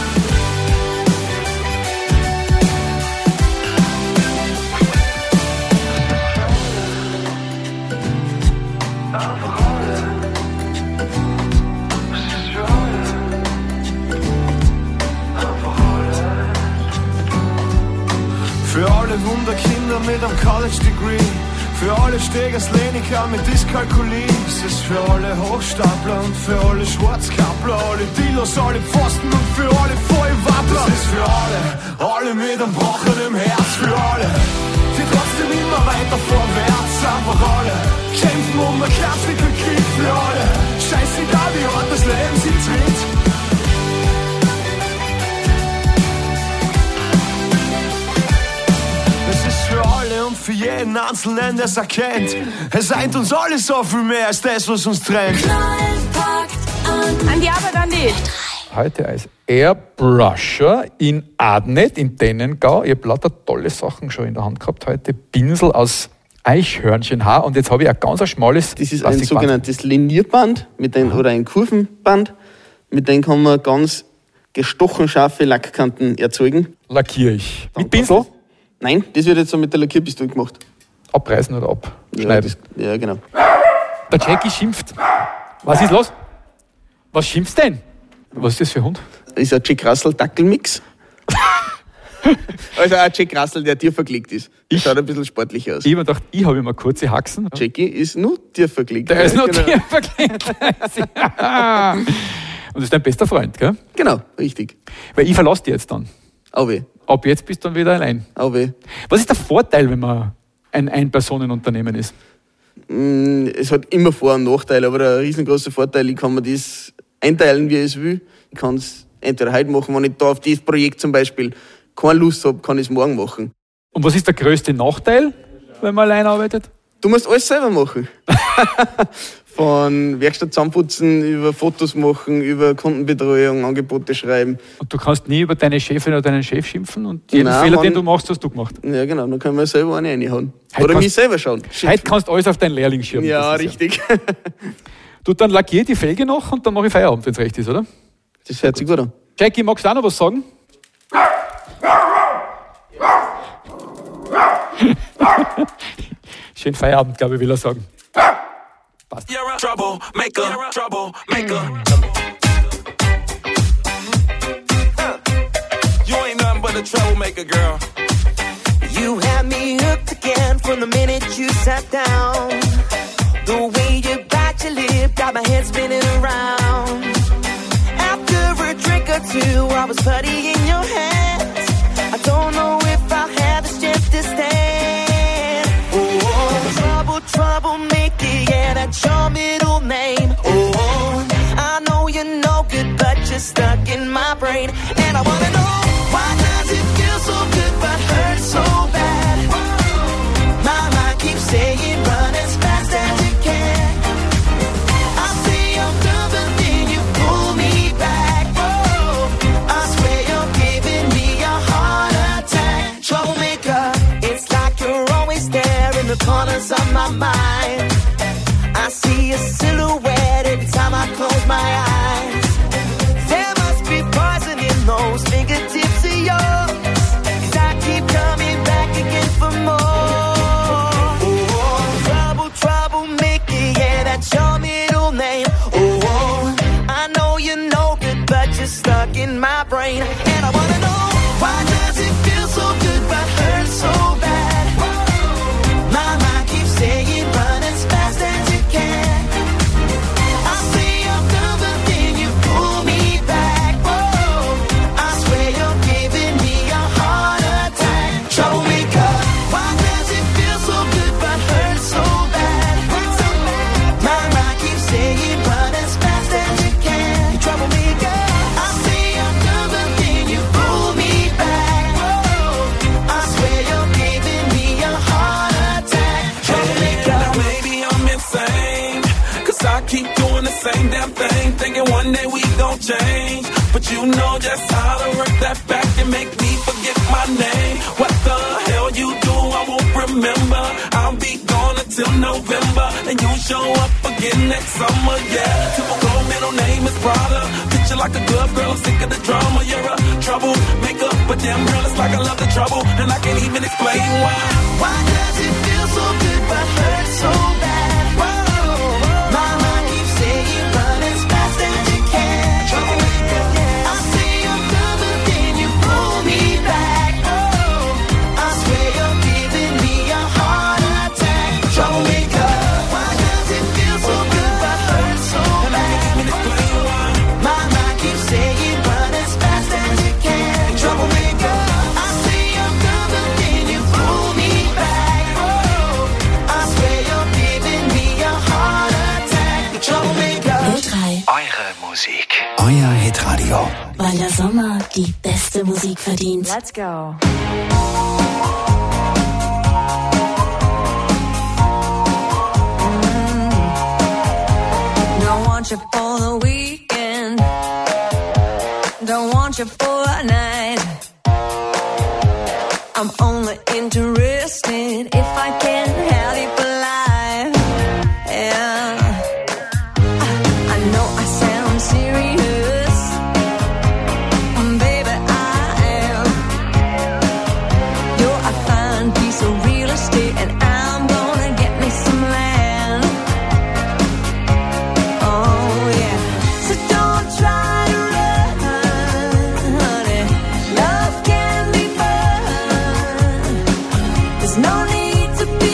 Für alle Wunderkinder mit einem College-Degree, für alle Stegersleniker mit Dyskalkulie. Es ist für alle Hochstapler und für alle Schwarzkappler, alle Dealers, alle Pfosten und für alle Vollwappler. Es ist für alle, alle mit einem gebrochenen Herz. Für alle, die trotzdem immer weiter vorwärts. Einfach alle kämpfen um ein Kleinstückel Krieg. Für alle, scheißegal wie hart das Leben sie tritt. Für alle und für jeden Einzelnen, der es erkennt. Es eint uns alle so viel mehr als das, was uns trennt. An die Arbeit, an die. Heute als Airbrusher in Adnet in Dennengau. Ich habe lauter tolle Sachen schon in der Hand gehabt heute. Pinsel aus Eichhörnchenhaar und jetzt habe ich ein ganz ein schmales Das ist ein sogenanntes Linierband mit ein, oder ein Kurvenband. Mit dem kann man ganz gestochen scharfe Lackkanten erzeugen. Lackiere ich. Mit Pinsel? Nein, das wird jetzt so mit der Lackierpistole gemacht. Abreißen oder abschneiden? Ja, das, ja, genau. Der Jackie schimpft. Was ist los? Was schimpfst denn? Was ist das für ein Hund? Das ist ein Jack Russell Dackelmix. Also ein Jack Russell, der tierverklickt ist. Der schaut ein bisschen sportlicher aus. Ich habe mir gedacht, ich habe immer kurze Haxen. Jackie ist nur tierverklickt. Der ist nur genau. tierverklickt. Und das ist dein bester Freund, gell? Genau, richtig. Weil ich verlasse dich jetzt dann. Au weh. Ab jetzt bist du dann wieder allein. Au weh. Was ist der Vorteil, wenn man ein Ein-Personen-Unternehmen ist? Es hat immer Vor- und Nachteile, aber der riesengroße Vorteil, ich kann mir das einteilen, wie ich es will. Ich kann es entweder heute machen, wenn ich da auf dieses Projekt zum Beispiel keine Lust habe, kann ich es morgen machen. Und was ist der größte Nachteil, wenn man allein arbeitet? Du musst alles selber machen. Von Werkstatt zusammenputzen, über Fotos machen, über Kundenbetreuung, Angebote schreiben. Und du kannst nie über deine Chefin oder deinen Chef schimpfen und jeden Nein, Fehler, man, den du machst, hast du gemacht. Ja genau, dann können wir selber eine reinhauen. Heute oder kannst, mich selber schauen. Schimpfen. Heute kannst du alles auf deinen Lehrling schirmen. Ja, richtig. Ja. Du, dann lackier die Felge noch und dann mache ich Feierabend, wenn es recht ist, oder? Das hört sich gut an. Jackie, magst du auch noch was sagen? Schön Feierabend, glaube ich, will er sagen. Passt. You're a troublemaker, troublemaker. You ain't nothing but a troublemaker, girl. You had me hooked again from the minute you sat down. The way you bite your lip got my head spinning around. After a drink or two, I was putty in your hands. I don't know if I'll have the strength to stand. Oh, trouble, troublemaker, yeah, that's your middle name. Oh, I know you're no good, but you're stuck in my brain. And I wanna know, why does it the corners of my mind. I see a silhouette every time I close my eyes. There must be poison in those fingertips of yours, 'cause I keep coming back again for more. Oh, trouble, troublemaker, yeah, that's your middle name. Oh, I know you're no good, but you're stuck in my brain. And I wanna know, why does it feel so good but hurt so bad? My mind keeps saying run as fast as you can. I see you're done, but then you pull me back. Whoa, I swear you're giving me a heart attack. Troublemaker, why does it feel so good but hurt so bad? My mind keeps saying run as fast as you can. Troublemaker, I see you're done, but then you pull me back. Whoa, I swear you're giving me a heart attack. Troublemaker. Now maybe I'm insane, 'cause I keep doing the same damn thing, thinking one day we gon' change. But you know just how to work that back and make me forget my name. What the hell you do, I won't remember. I'll be gone until November, and you show up again next summer, yeah. Typical middle name is Prada. Picture like a good girl, I'm sick of the drama. You're a troublemaker, but damn girl, it's like I love the trouble, and I can't even explain why. Why does it feel so good but hurt so bad? Whoa, my mind keeps saying run as fast as you can. Troublemaker, yeah. I see you're done, but then you pull me back. Oh, I swear you're giving me a heart attack. Troublemaker, why does it feel so good but hurt so bad? My mind keeps saying run as fast as you can. Troublemaker, I see you're done, but then you pull me back. Oh, I swear you're giving me a heart attack. Troublemaker. Ö drei. Eure Musik. Euer Hitradio. Weil der Sommer die beste Musik verdient. Let's go. Don't want you for the weekend. Don't want you for a night. I'm only interested if I can have you for life. Yeah. I know I sound serious, baby, I am. You're a fine piece of real estate, and I'm gonna get me some land. Oh yeah, so don't try to run, honey. Love can be fun. There's no need to be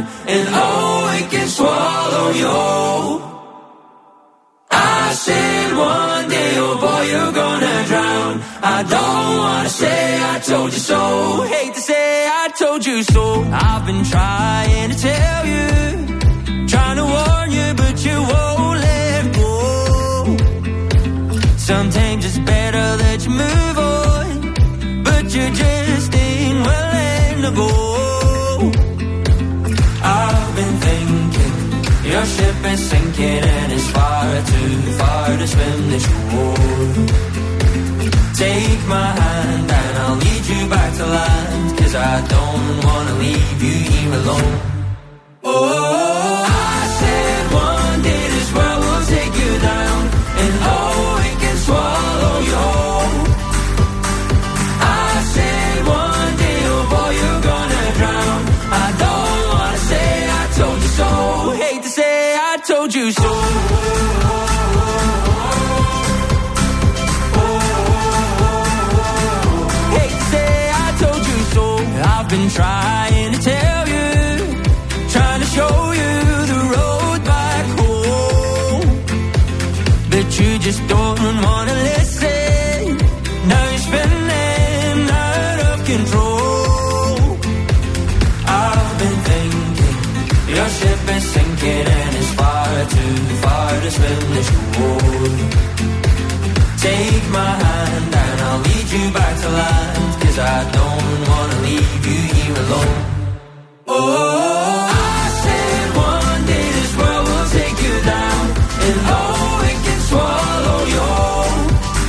and oh, it can swallow you whole. I said one day, oh boy, you're gonna drown. I don't wanna say I told you so. Hate to say I told you so. I've been trying to tell you, trying to warn you, but you won't let go. Sometimes it's better that you move on, but you just ain't willing to go. I've been thinking your ship is sinking and it's far too far to swim this shore. Take my hand and I'll lead you back to land, 'cause I don't wanna leave you here alone. Oh, I said one day this world will take you down, and oh, it can swallow you whole. I said one day, oh boy, you're gonna drown. I don't wanna say I told you so. Hate to say I told you so. I've been trying to tell you, trying to show you the road back home, but you just don't wanna listen. Now you're spinning out of control. I've been thinking your ship is sinking and it's far too far to swim this shore. Take my hand and I'll lead you back to land, 'cause I don't wanna leave you here alone. Oh, I said one day this world will take you down, and oh, it can swallow you whole.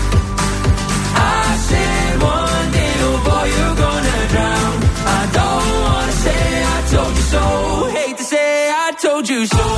I said one day, oh boy, you're gonna drown. I don't wanna say I told you so. Hate to say I told you so.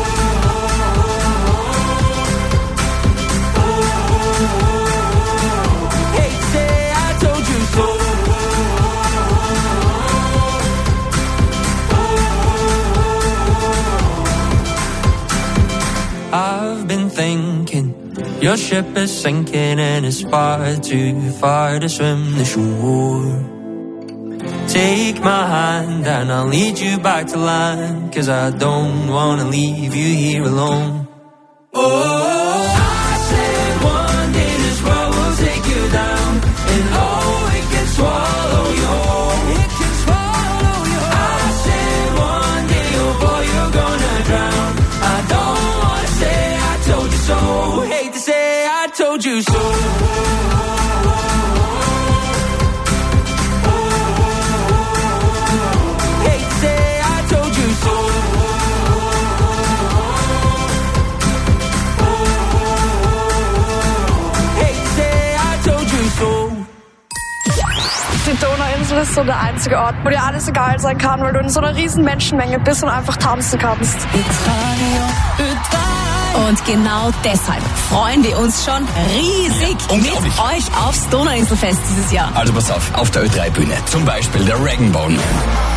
I've been thinking your ship is sinking and it's far too far to swim the shore. Take my hand and I'll lead you back to land, 'cause I don't wanna leave you here alone. Oh, I said one day this world will take you down, and oh, it can swallow you whole. It can swallow you whole. I said one day, oh boy, you're gonna drown. I don't wanna say I told you so. Hate to say I told you so. Hate to say I told you so. Hate to say I told you so. Die Donauinsel ist so der einzige Ort, wo dir alles egal sein kann, weil du in so einer riesen Menschenmenge bist und einfach tanzen kannst. Und genau deshalb freuen wir uns schon riesig Ja, mit euch aufs Donauinselfest dieses Jahr. Also pass auf, auf der Ö drei Bühne, zum Beispiel der Regenbone Man.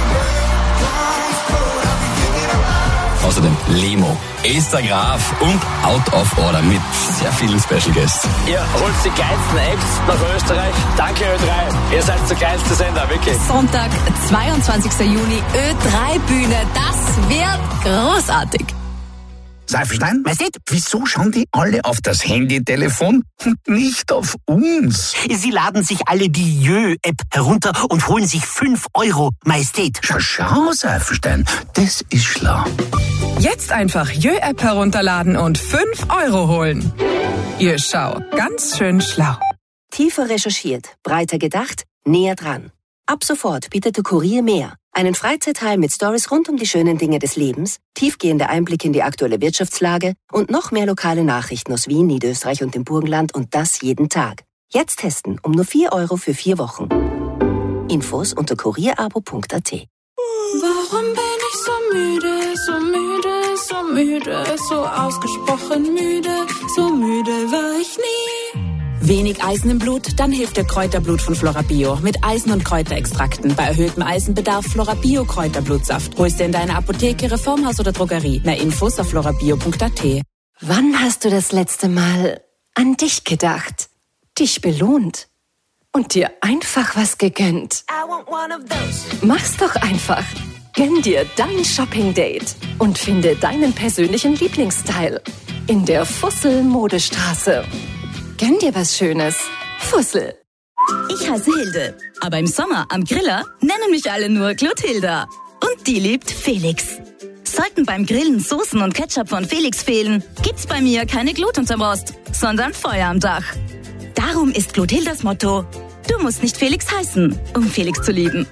Außerdem Lemo, Esther Graf und Out of Order mit sehr vielen Special Guests. Ihr holt die geilsten Acts nach Österreich. Danke Ö drei, ihr seid der geilste Sender, wirklich. Sonntag, zweiundzwanzigster Juni, Ö drei Bühne, das wird großartig. Seifenstein, weißt du, wieso schauen die alle auf das Handytelefon und nicht auf uns? Sie laden sich alle die Jö-App herunter und holen sich fünf Euro Majestät. Schau, schau, Seifenstein, das ist schlau. Jetzt einfach Jö-App herunterladen und fünf Euro holen. Ihr Schau, ganz schön schlau. Tiefer recherchiert, breiter gedacht, näher dran. Ab sofort bietet der Kurier mehr. Einen Freizeitteil mit Stories rund um die schönen Dinge des Lebens, tiefgehende Einblicke in die aktuelle Wirtschaftslage und noch mehr lokale Nachrichten aus Wien, Niederösterreich und dem Burgenland, und das jeden Tag. Jetzt testen um nur vier Euro für vier Wochen. Infos unter kurierabo punkt at. Warum bin ich so müde, so müde, so müde, so ausgesprochen müde, so müde war ich nie. Wenig Eisen im Blut? Dann hilft dir Kräuterblut von Florabio mit Eisen- und Kräuterextrakten. Bei erhöhtem Eisenbedarf Florabio Kräuterblutsaft. Holst du in deiner Apotheke, Reformhaus oder Drogerie. Mehr Infos auf florabio punkt at. Wann hast du das letzte Mal an dich gedacht, dich belohnt und dir einfach was gegönnt? Mach's doch einfach. Gönn dir dein Shopping-Date und finde deinen persönlichen Lieblingsstyle in der Fussel-Modestraße. Gönn dir was Schönes. Fussel. Ich heiße Hilde, aber im Sommer am Griller nennen mich alle nur Gluthilda. Und die liebt Felix. Sollten beim Grillen Soßen und Ketchup von Felix fehlen, gibt's bei mir keine Glut unterm Rost, sondern Feuer am Dach. Darum ist Gluthildas Motto: Du musst nicht Felix heißen, um Felix zu lieben.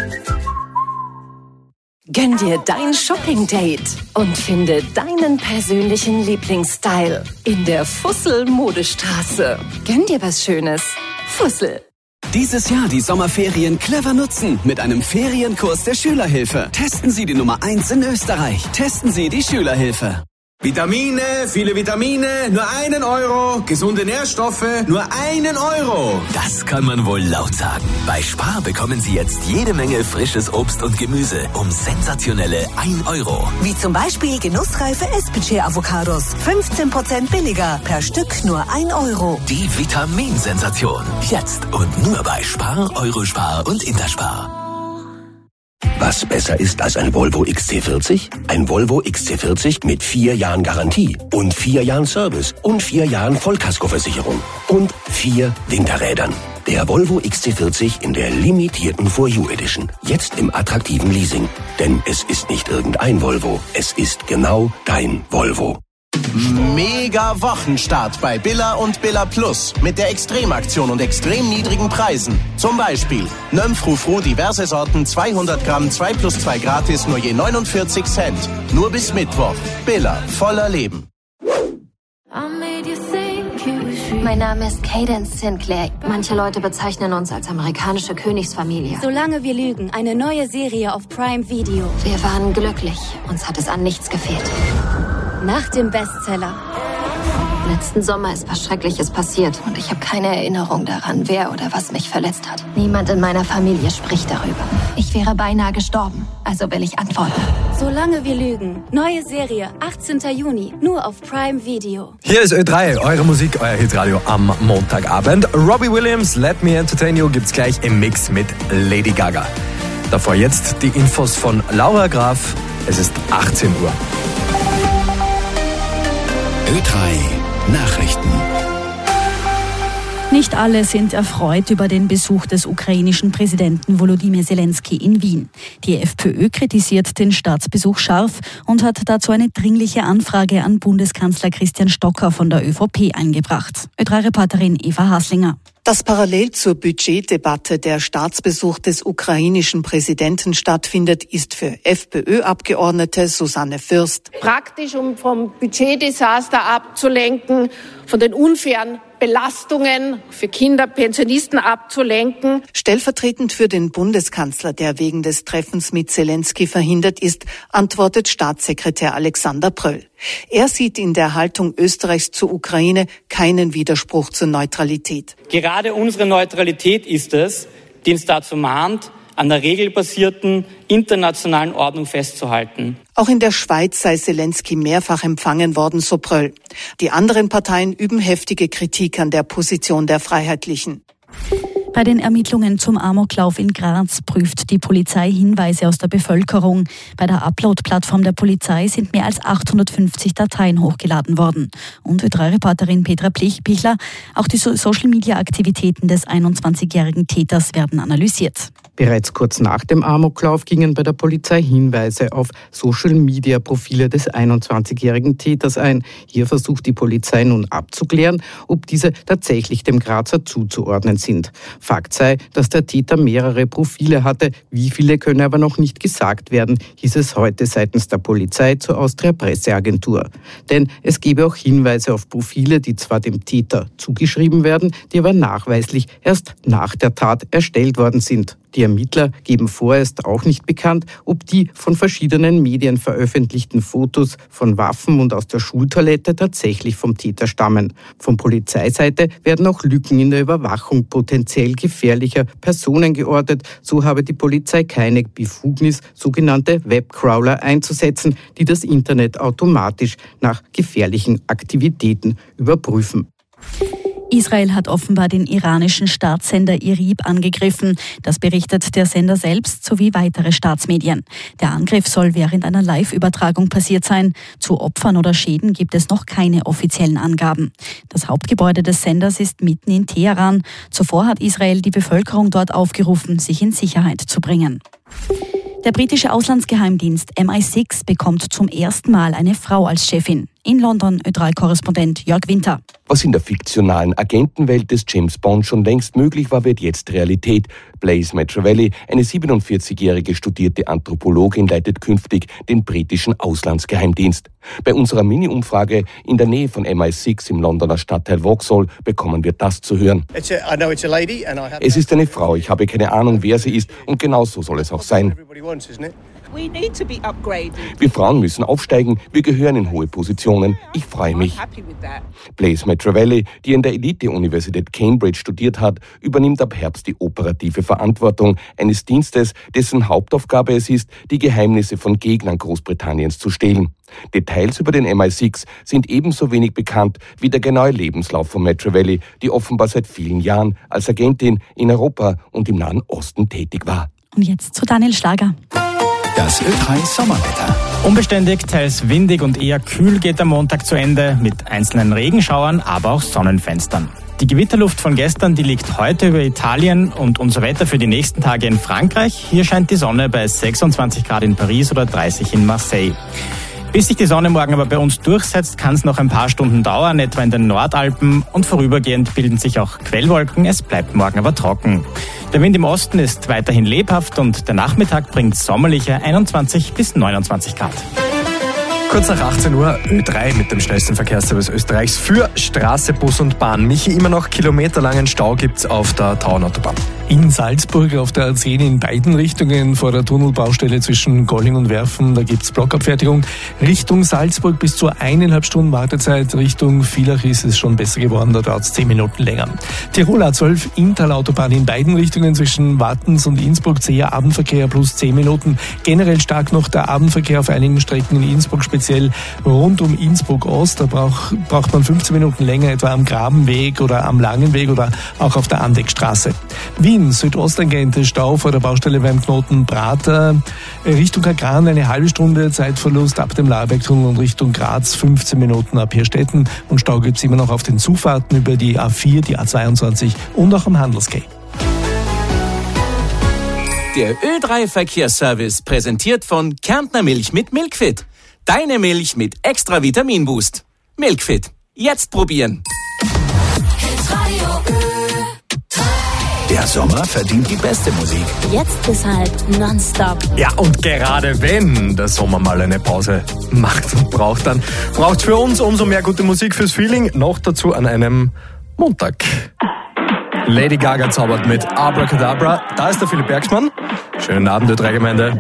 Gönn dir dein Shopping-Date und finde deinen persönlichen Lieblingsstyle in der Fussel-Modestraße. Gönn dir was Schönes. Fussel. Dieses Jahr die Sommerferien clever nutzen mit einem Ferienkurs der Schülerhilfe. Testen Sie die Nummer eins in Österreich. Testen Sie die Schülerhilfe. Vitamine, viele Vitamine, nur einen Euro. Gesunde Nährstoffe, nur einen Euro. Das kann man wohl laut sagen. Bei Spar bekommen Sie jetzt jede Menge frisches Obst und Gemüse um sensationelle ein Euro. Wie zum Beispiel genussreife Esspichet-Avocados. fünfzehn Prozent billiger. Per Stück nur ein Euro. Die Vitaminsensation. Jetzt und nur bei Spar, Eurospar und Interspar. Was besser ist als ein Volvo X C vierzig? Ein Volvo X C vierzig mit vier Jahren Garantie und vier Jahren Service und vier Jahren Vollkaskoversicherung und vier Winterrädern. Der Volvo X C vierzig in der limitierten For You Edition. Jetzt im attraktiven Leasing. Denn es ist nicht irgendein Volvo, es ist genau dein Volvo. Mega Wochenstart bei Billa und Billa Plus mit der Extremaktion und extrem niedrigen Preisen. Zum Beispiel Nöm-Frou-Frou diverse Sorten zweihundert Gramm zwei plus zwei gratis nur je neunundvierzig Cent. Nur bis Mittwoch. Billa, voller Leben. Mein Name ist Cadence Sinclair. Manche Leute bezeichnen uns als amerikanische Königsfamilie. Solange wir lügen, eine neue Serie auf Prime Video. Wir waren glücklich. Uns hat es an nichts gefehlt. Nach dem Bestseller. Letzten Sommer ist was Schreckliches passiert und ich habe keine Erinnerung daran, wer oder was mich verletzt hat. Niemand in meiner Familie spricht darüber. Ich wäre beinahe gestorben, also will ich antworten. Solange wir lügen. Neue Serie, achtzehnten Juni, nur auf Prime Video. Hier ist Ö drei, eure Musik, euer Hitradio am Montagabend. Robbie Williams, Let Me Entertain You gibt's gleich im Mix mit Lady Gaga. Davor jetzt die Infos von Laura Graf. Es ist achtzehn Uhr. Ö drei Nachrichten. Nicht alle sind erfreut über den Besuch des ukrainischen Präsidenten Volodymyr Zelensky in Wien. Die FPÖ kritisiert den Staatsbesuch scharf und hat dazu eine dringliche Anfrage an Bundeskanzler Christian Stocker von der ÖVP eingebracht. Ö drei Reporterin Eva Haslinger. Dass parallel zur Budgetdebatte der Staatsbesuch des ukrainischen Präsidenten stattfindet, ist für FPÖ-Abgeordnete Susanne Fürst. Praktisch, um vom Budgetdesaster abzulenken, von den unfairen Belastungen für Kinder, Pensionisten abzulenken. Stellvertretend für den Bundeskanzler, der wegen des Treffens mit Zelensky verhindert ist, antwortet Staatssekretär Alexander Pröll. Er sieht in der Haltung Österreichs zur Ukraine keinen Widerspruch zur Neutralität. Gerade unsere Neutralität ist es, die uns dazu mahnt, an der regelbasierten internationalen Ordnung festzuhalten. Auch in der Schweiz sei Zelensky mehrfach empfangen worden, so Pröll. Die anderen Parteien üben heftige Kritik an der Position der Freiheitlichen. Bei den Ermittlungen zum Amoklauf in Graz prüft die Polizei Hinweise aus der Bevölkerung. Bei der Upload-Plattform der Polizei sind mehr als achthundertfünfzig Dateien hochgeladen worden. Und Ö drei Reporterin Petra Pichler, auch die Social-Media-Aktivitäten des einundzwanzigjährigen Täters werden analysiert. Bereits kurz nach dem Amoklauf gingen bei der Polizei Hinweise auf Social-Media-Profile des einundzwanzigjährigen Täters ein. Hier versucht die Polizei nun abzuklären, ob diese tatsächlich dem Grazer zuzuordnen sind. Fakt sei, dass der Täter mehrere Profile hatte. Wie viele könne aber noch nicht gesagt werden, hieß es heute seitens der Polizei zur Austria Presseagentur. Denn es gebe auch Hinweise auf Profile, die zwar dem Täter zugeschrieben werden, die aber nachweislich erst nach der Tat erstellt worden sind. Die Ermittler geben vorerst auch nicht bekannt, ob die von verschiedenen Medien veröffentlichten Fotos von Waffen und aus der Schultoilette tatsächlich vom Täter stammen. Von Polizeiseite werden auch Lücken in der Überwachung potenziell gefährlicher Personen geortet. So habe die Polizei keine Befugnis, sogenannte Webcrawler einzusetzen, die das Internet automatisch nach gefährlichen Aktivitäten überprüfen. Israel hat offenbar den iranischen Staatssender IRIB angegriffen. Das berichtet der Sender selbst sowie weitere Staatsmedien. Der Angriff soll während einer Live-Übertragung passiert sein. Zu Opfern oder Schäden gibt es noch keine offiziellen Angaben. Das Hauptgebäude des Senders ist mitten in Teheran. Zuvor hat Israel die Bevölkerung dort aufgerufen, sich in Sicherheit zu bringen. Der britische Auslandsgeheimdienst M I sechs bekommt zum ersten Mal eine Frau als Chefin. In London Ö drei Korrespondent Jörg Winter. Was in der fiktionalen Agentenwelt des James Bond schon längst möglich war, wird jetzt Realität. Blaise Matravelli, eine siebenundvierzigjährige studierte Anthropologin, leitet künftig den britischen Auslandsgeheimdienst. Bei unserer Mini-Umfrage in der Nähe von M I sechs im Londoner Stadtteil Vauxhall bekommen wir das zu hören. Es ist eine Frau, ich habe keine Ahnung, wer sie ist, und genau so soll es auch sein. Wir Frauen müssen aufsteigen, wir gehören in hohe Positionen. Ich freue mich. Blaise Matravelli, die in der Elite-Universität Cambridge studiert hat, übernimmt ab Herbst die operative Verantwortung eines Dienstes, dessen Hauptaufgabe es ist, die Geheimnisse von Gegnern Großbritanniens zu stehlen. Details über den M I sechs sind ebenso wenig bekannt wie der genaue Lebenslauf von Matravelli, die offenbar seit vielen Jahren als Agentin in Europa und im Nahen Osten tätig war. Und jetzt zu Daniel Schlager. Das Ö drei Sommerwetter. Unbeständig, teils windig und eher kühl geht der Montag zu Ende, mit einzelnen Regenschauern, aber auch Sonnenfenstern. Die Gewitterluft von gestern, die liegt heute über Italien, und unser Wetter für die nächsten Tage in Frankreich. Hier scheint die Sonne bei sechsundzwanzig Grad in Paris oder dreißig in Marseille. Bis sich die Sonne morgen aber bei uns durchsetzt, kann es noch ein paar Stunden dauern, etwa in den Nordalpen, und vorübergehend bilden sich auch Quellwolken. Es bleibt morgen aber trocken. Der Wind im Osten ist weiterhin lebhaft und der Nachmittag bringt sommerliche einundzwanzig bis neunundzwanzig Grad. Kurz nach achtzehn Uhr, Ö drei mit dem schnellsten Verkehrsservice Österreichs für Straße, Bus und Bahn. Michi, immer noch kilometerlangen Stau gibt's auf der Tauernautobahn. In Salzburg auf der A zehn in beiden Richtungen vor der Tunnelbaustelle zwischen Golling und Werfen, da gibt's Blockabfertigung. Richtung Salzburg bis zu eineinhalb Stunden Wartezeit. Richtung Villach ist es schon besser geworden, da dauert's zehn Minuten länger. Tirol A zwölf Inntal-Autobahn in beiden Richtungen zwischen Wattens und Innsbruck, zäher Abendverkehr plus zehn Minuten. Generell stark noch der Abendverkehr auf einigen Strecken in Innsbruck, speziell rund um Innsbruck Ost. Da braucht, braucht man fünfzehn Minuten länger, etwa am Grabenweg oder am Langenweg oder auch auf der Andeckstraße. Wien Südostangente, Stau vor der Baustelle beim Knoten Prater. Richtung Kagran eine halbe Stunde Zeitverlust ab dem Labergtunnel und Richtung Graz fünfzehn Minuten ab Hirstetten. Und Stau gibt es immer noch auf den Zufahrten über die A vier, die A zweiundzwanzig und auch am Handelsgate. Der Ö drei Verkehrsservice präsentiert von Kärntner Milch mit Milkfit. Deine Milch mit extra Vitaminboost. Milkfit. Jetzt probieren. Der Sommer verdient die beste Musik. Jetzt ist halt nonstop. Ja, und gerade wenn der Sommer mal eine Pause macht und braucht, dann braucht für uns umso mehr gute Musik fürs Feeling. Noch dazu an einem Montag. Lady Gaga zaubert mit Abracadabra. Da ist der Philipp Bergsmann. Schönen Abend, Ö drei Gemeinde.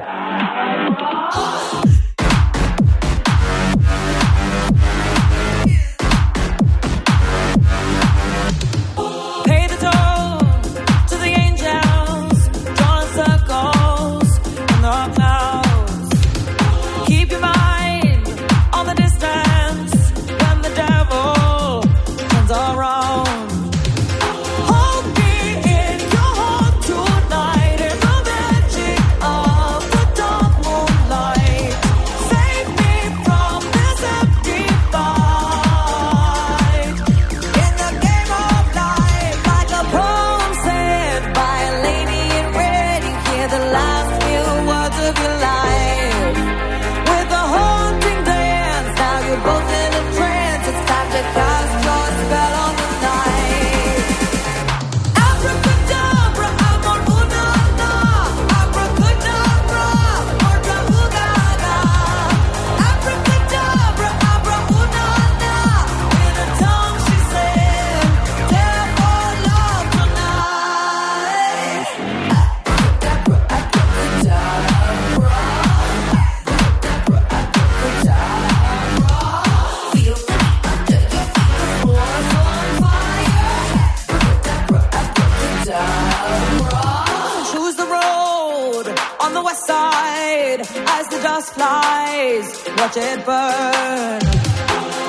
As the dust flies, watch it burn.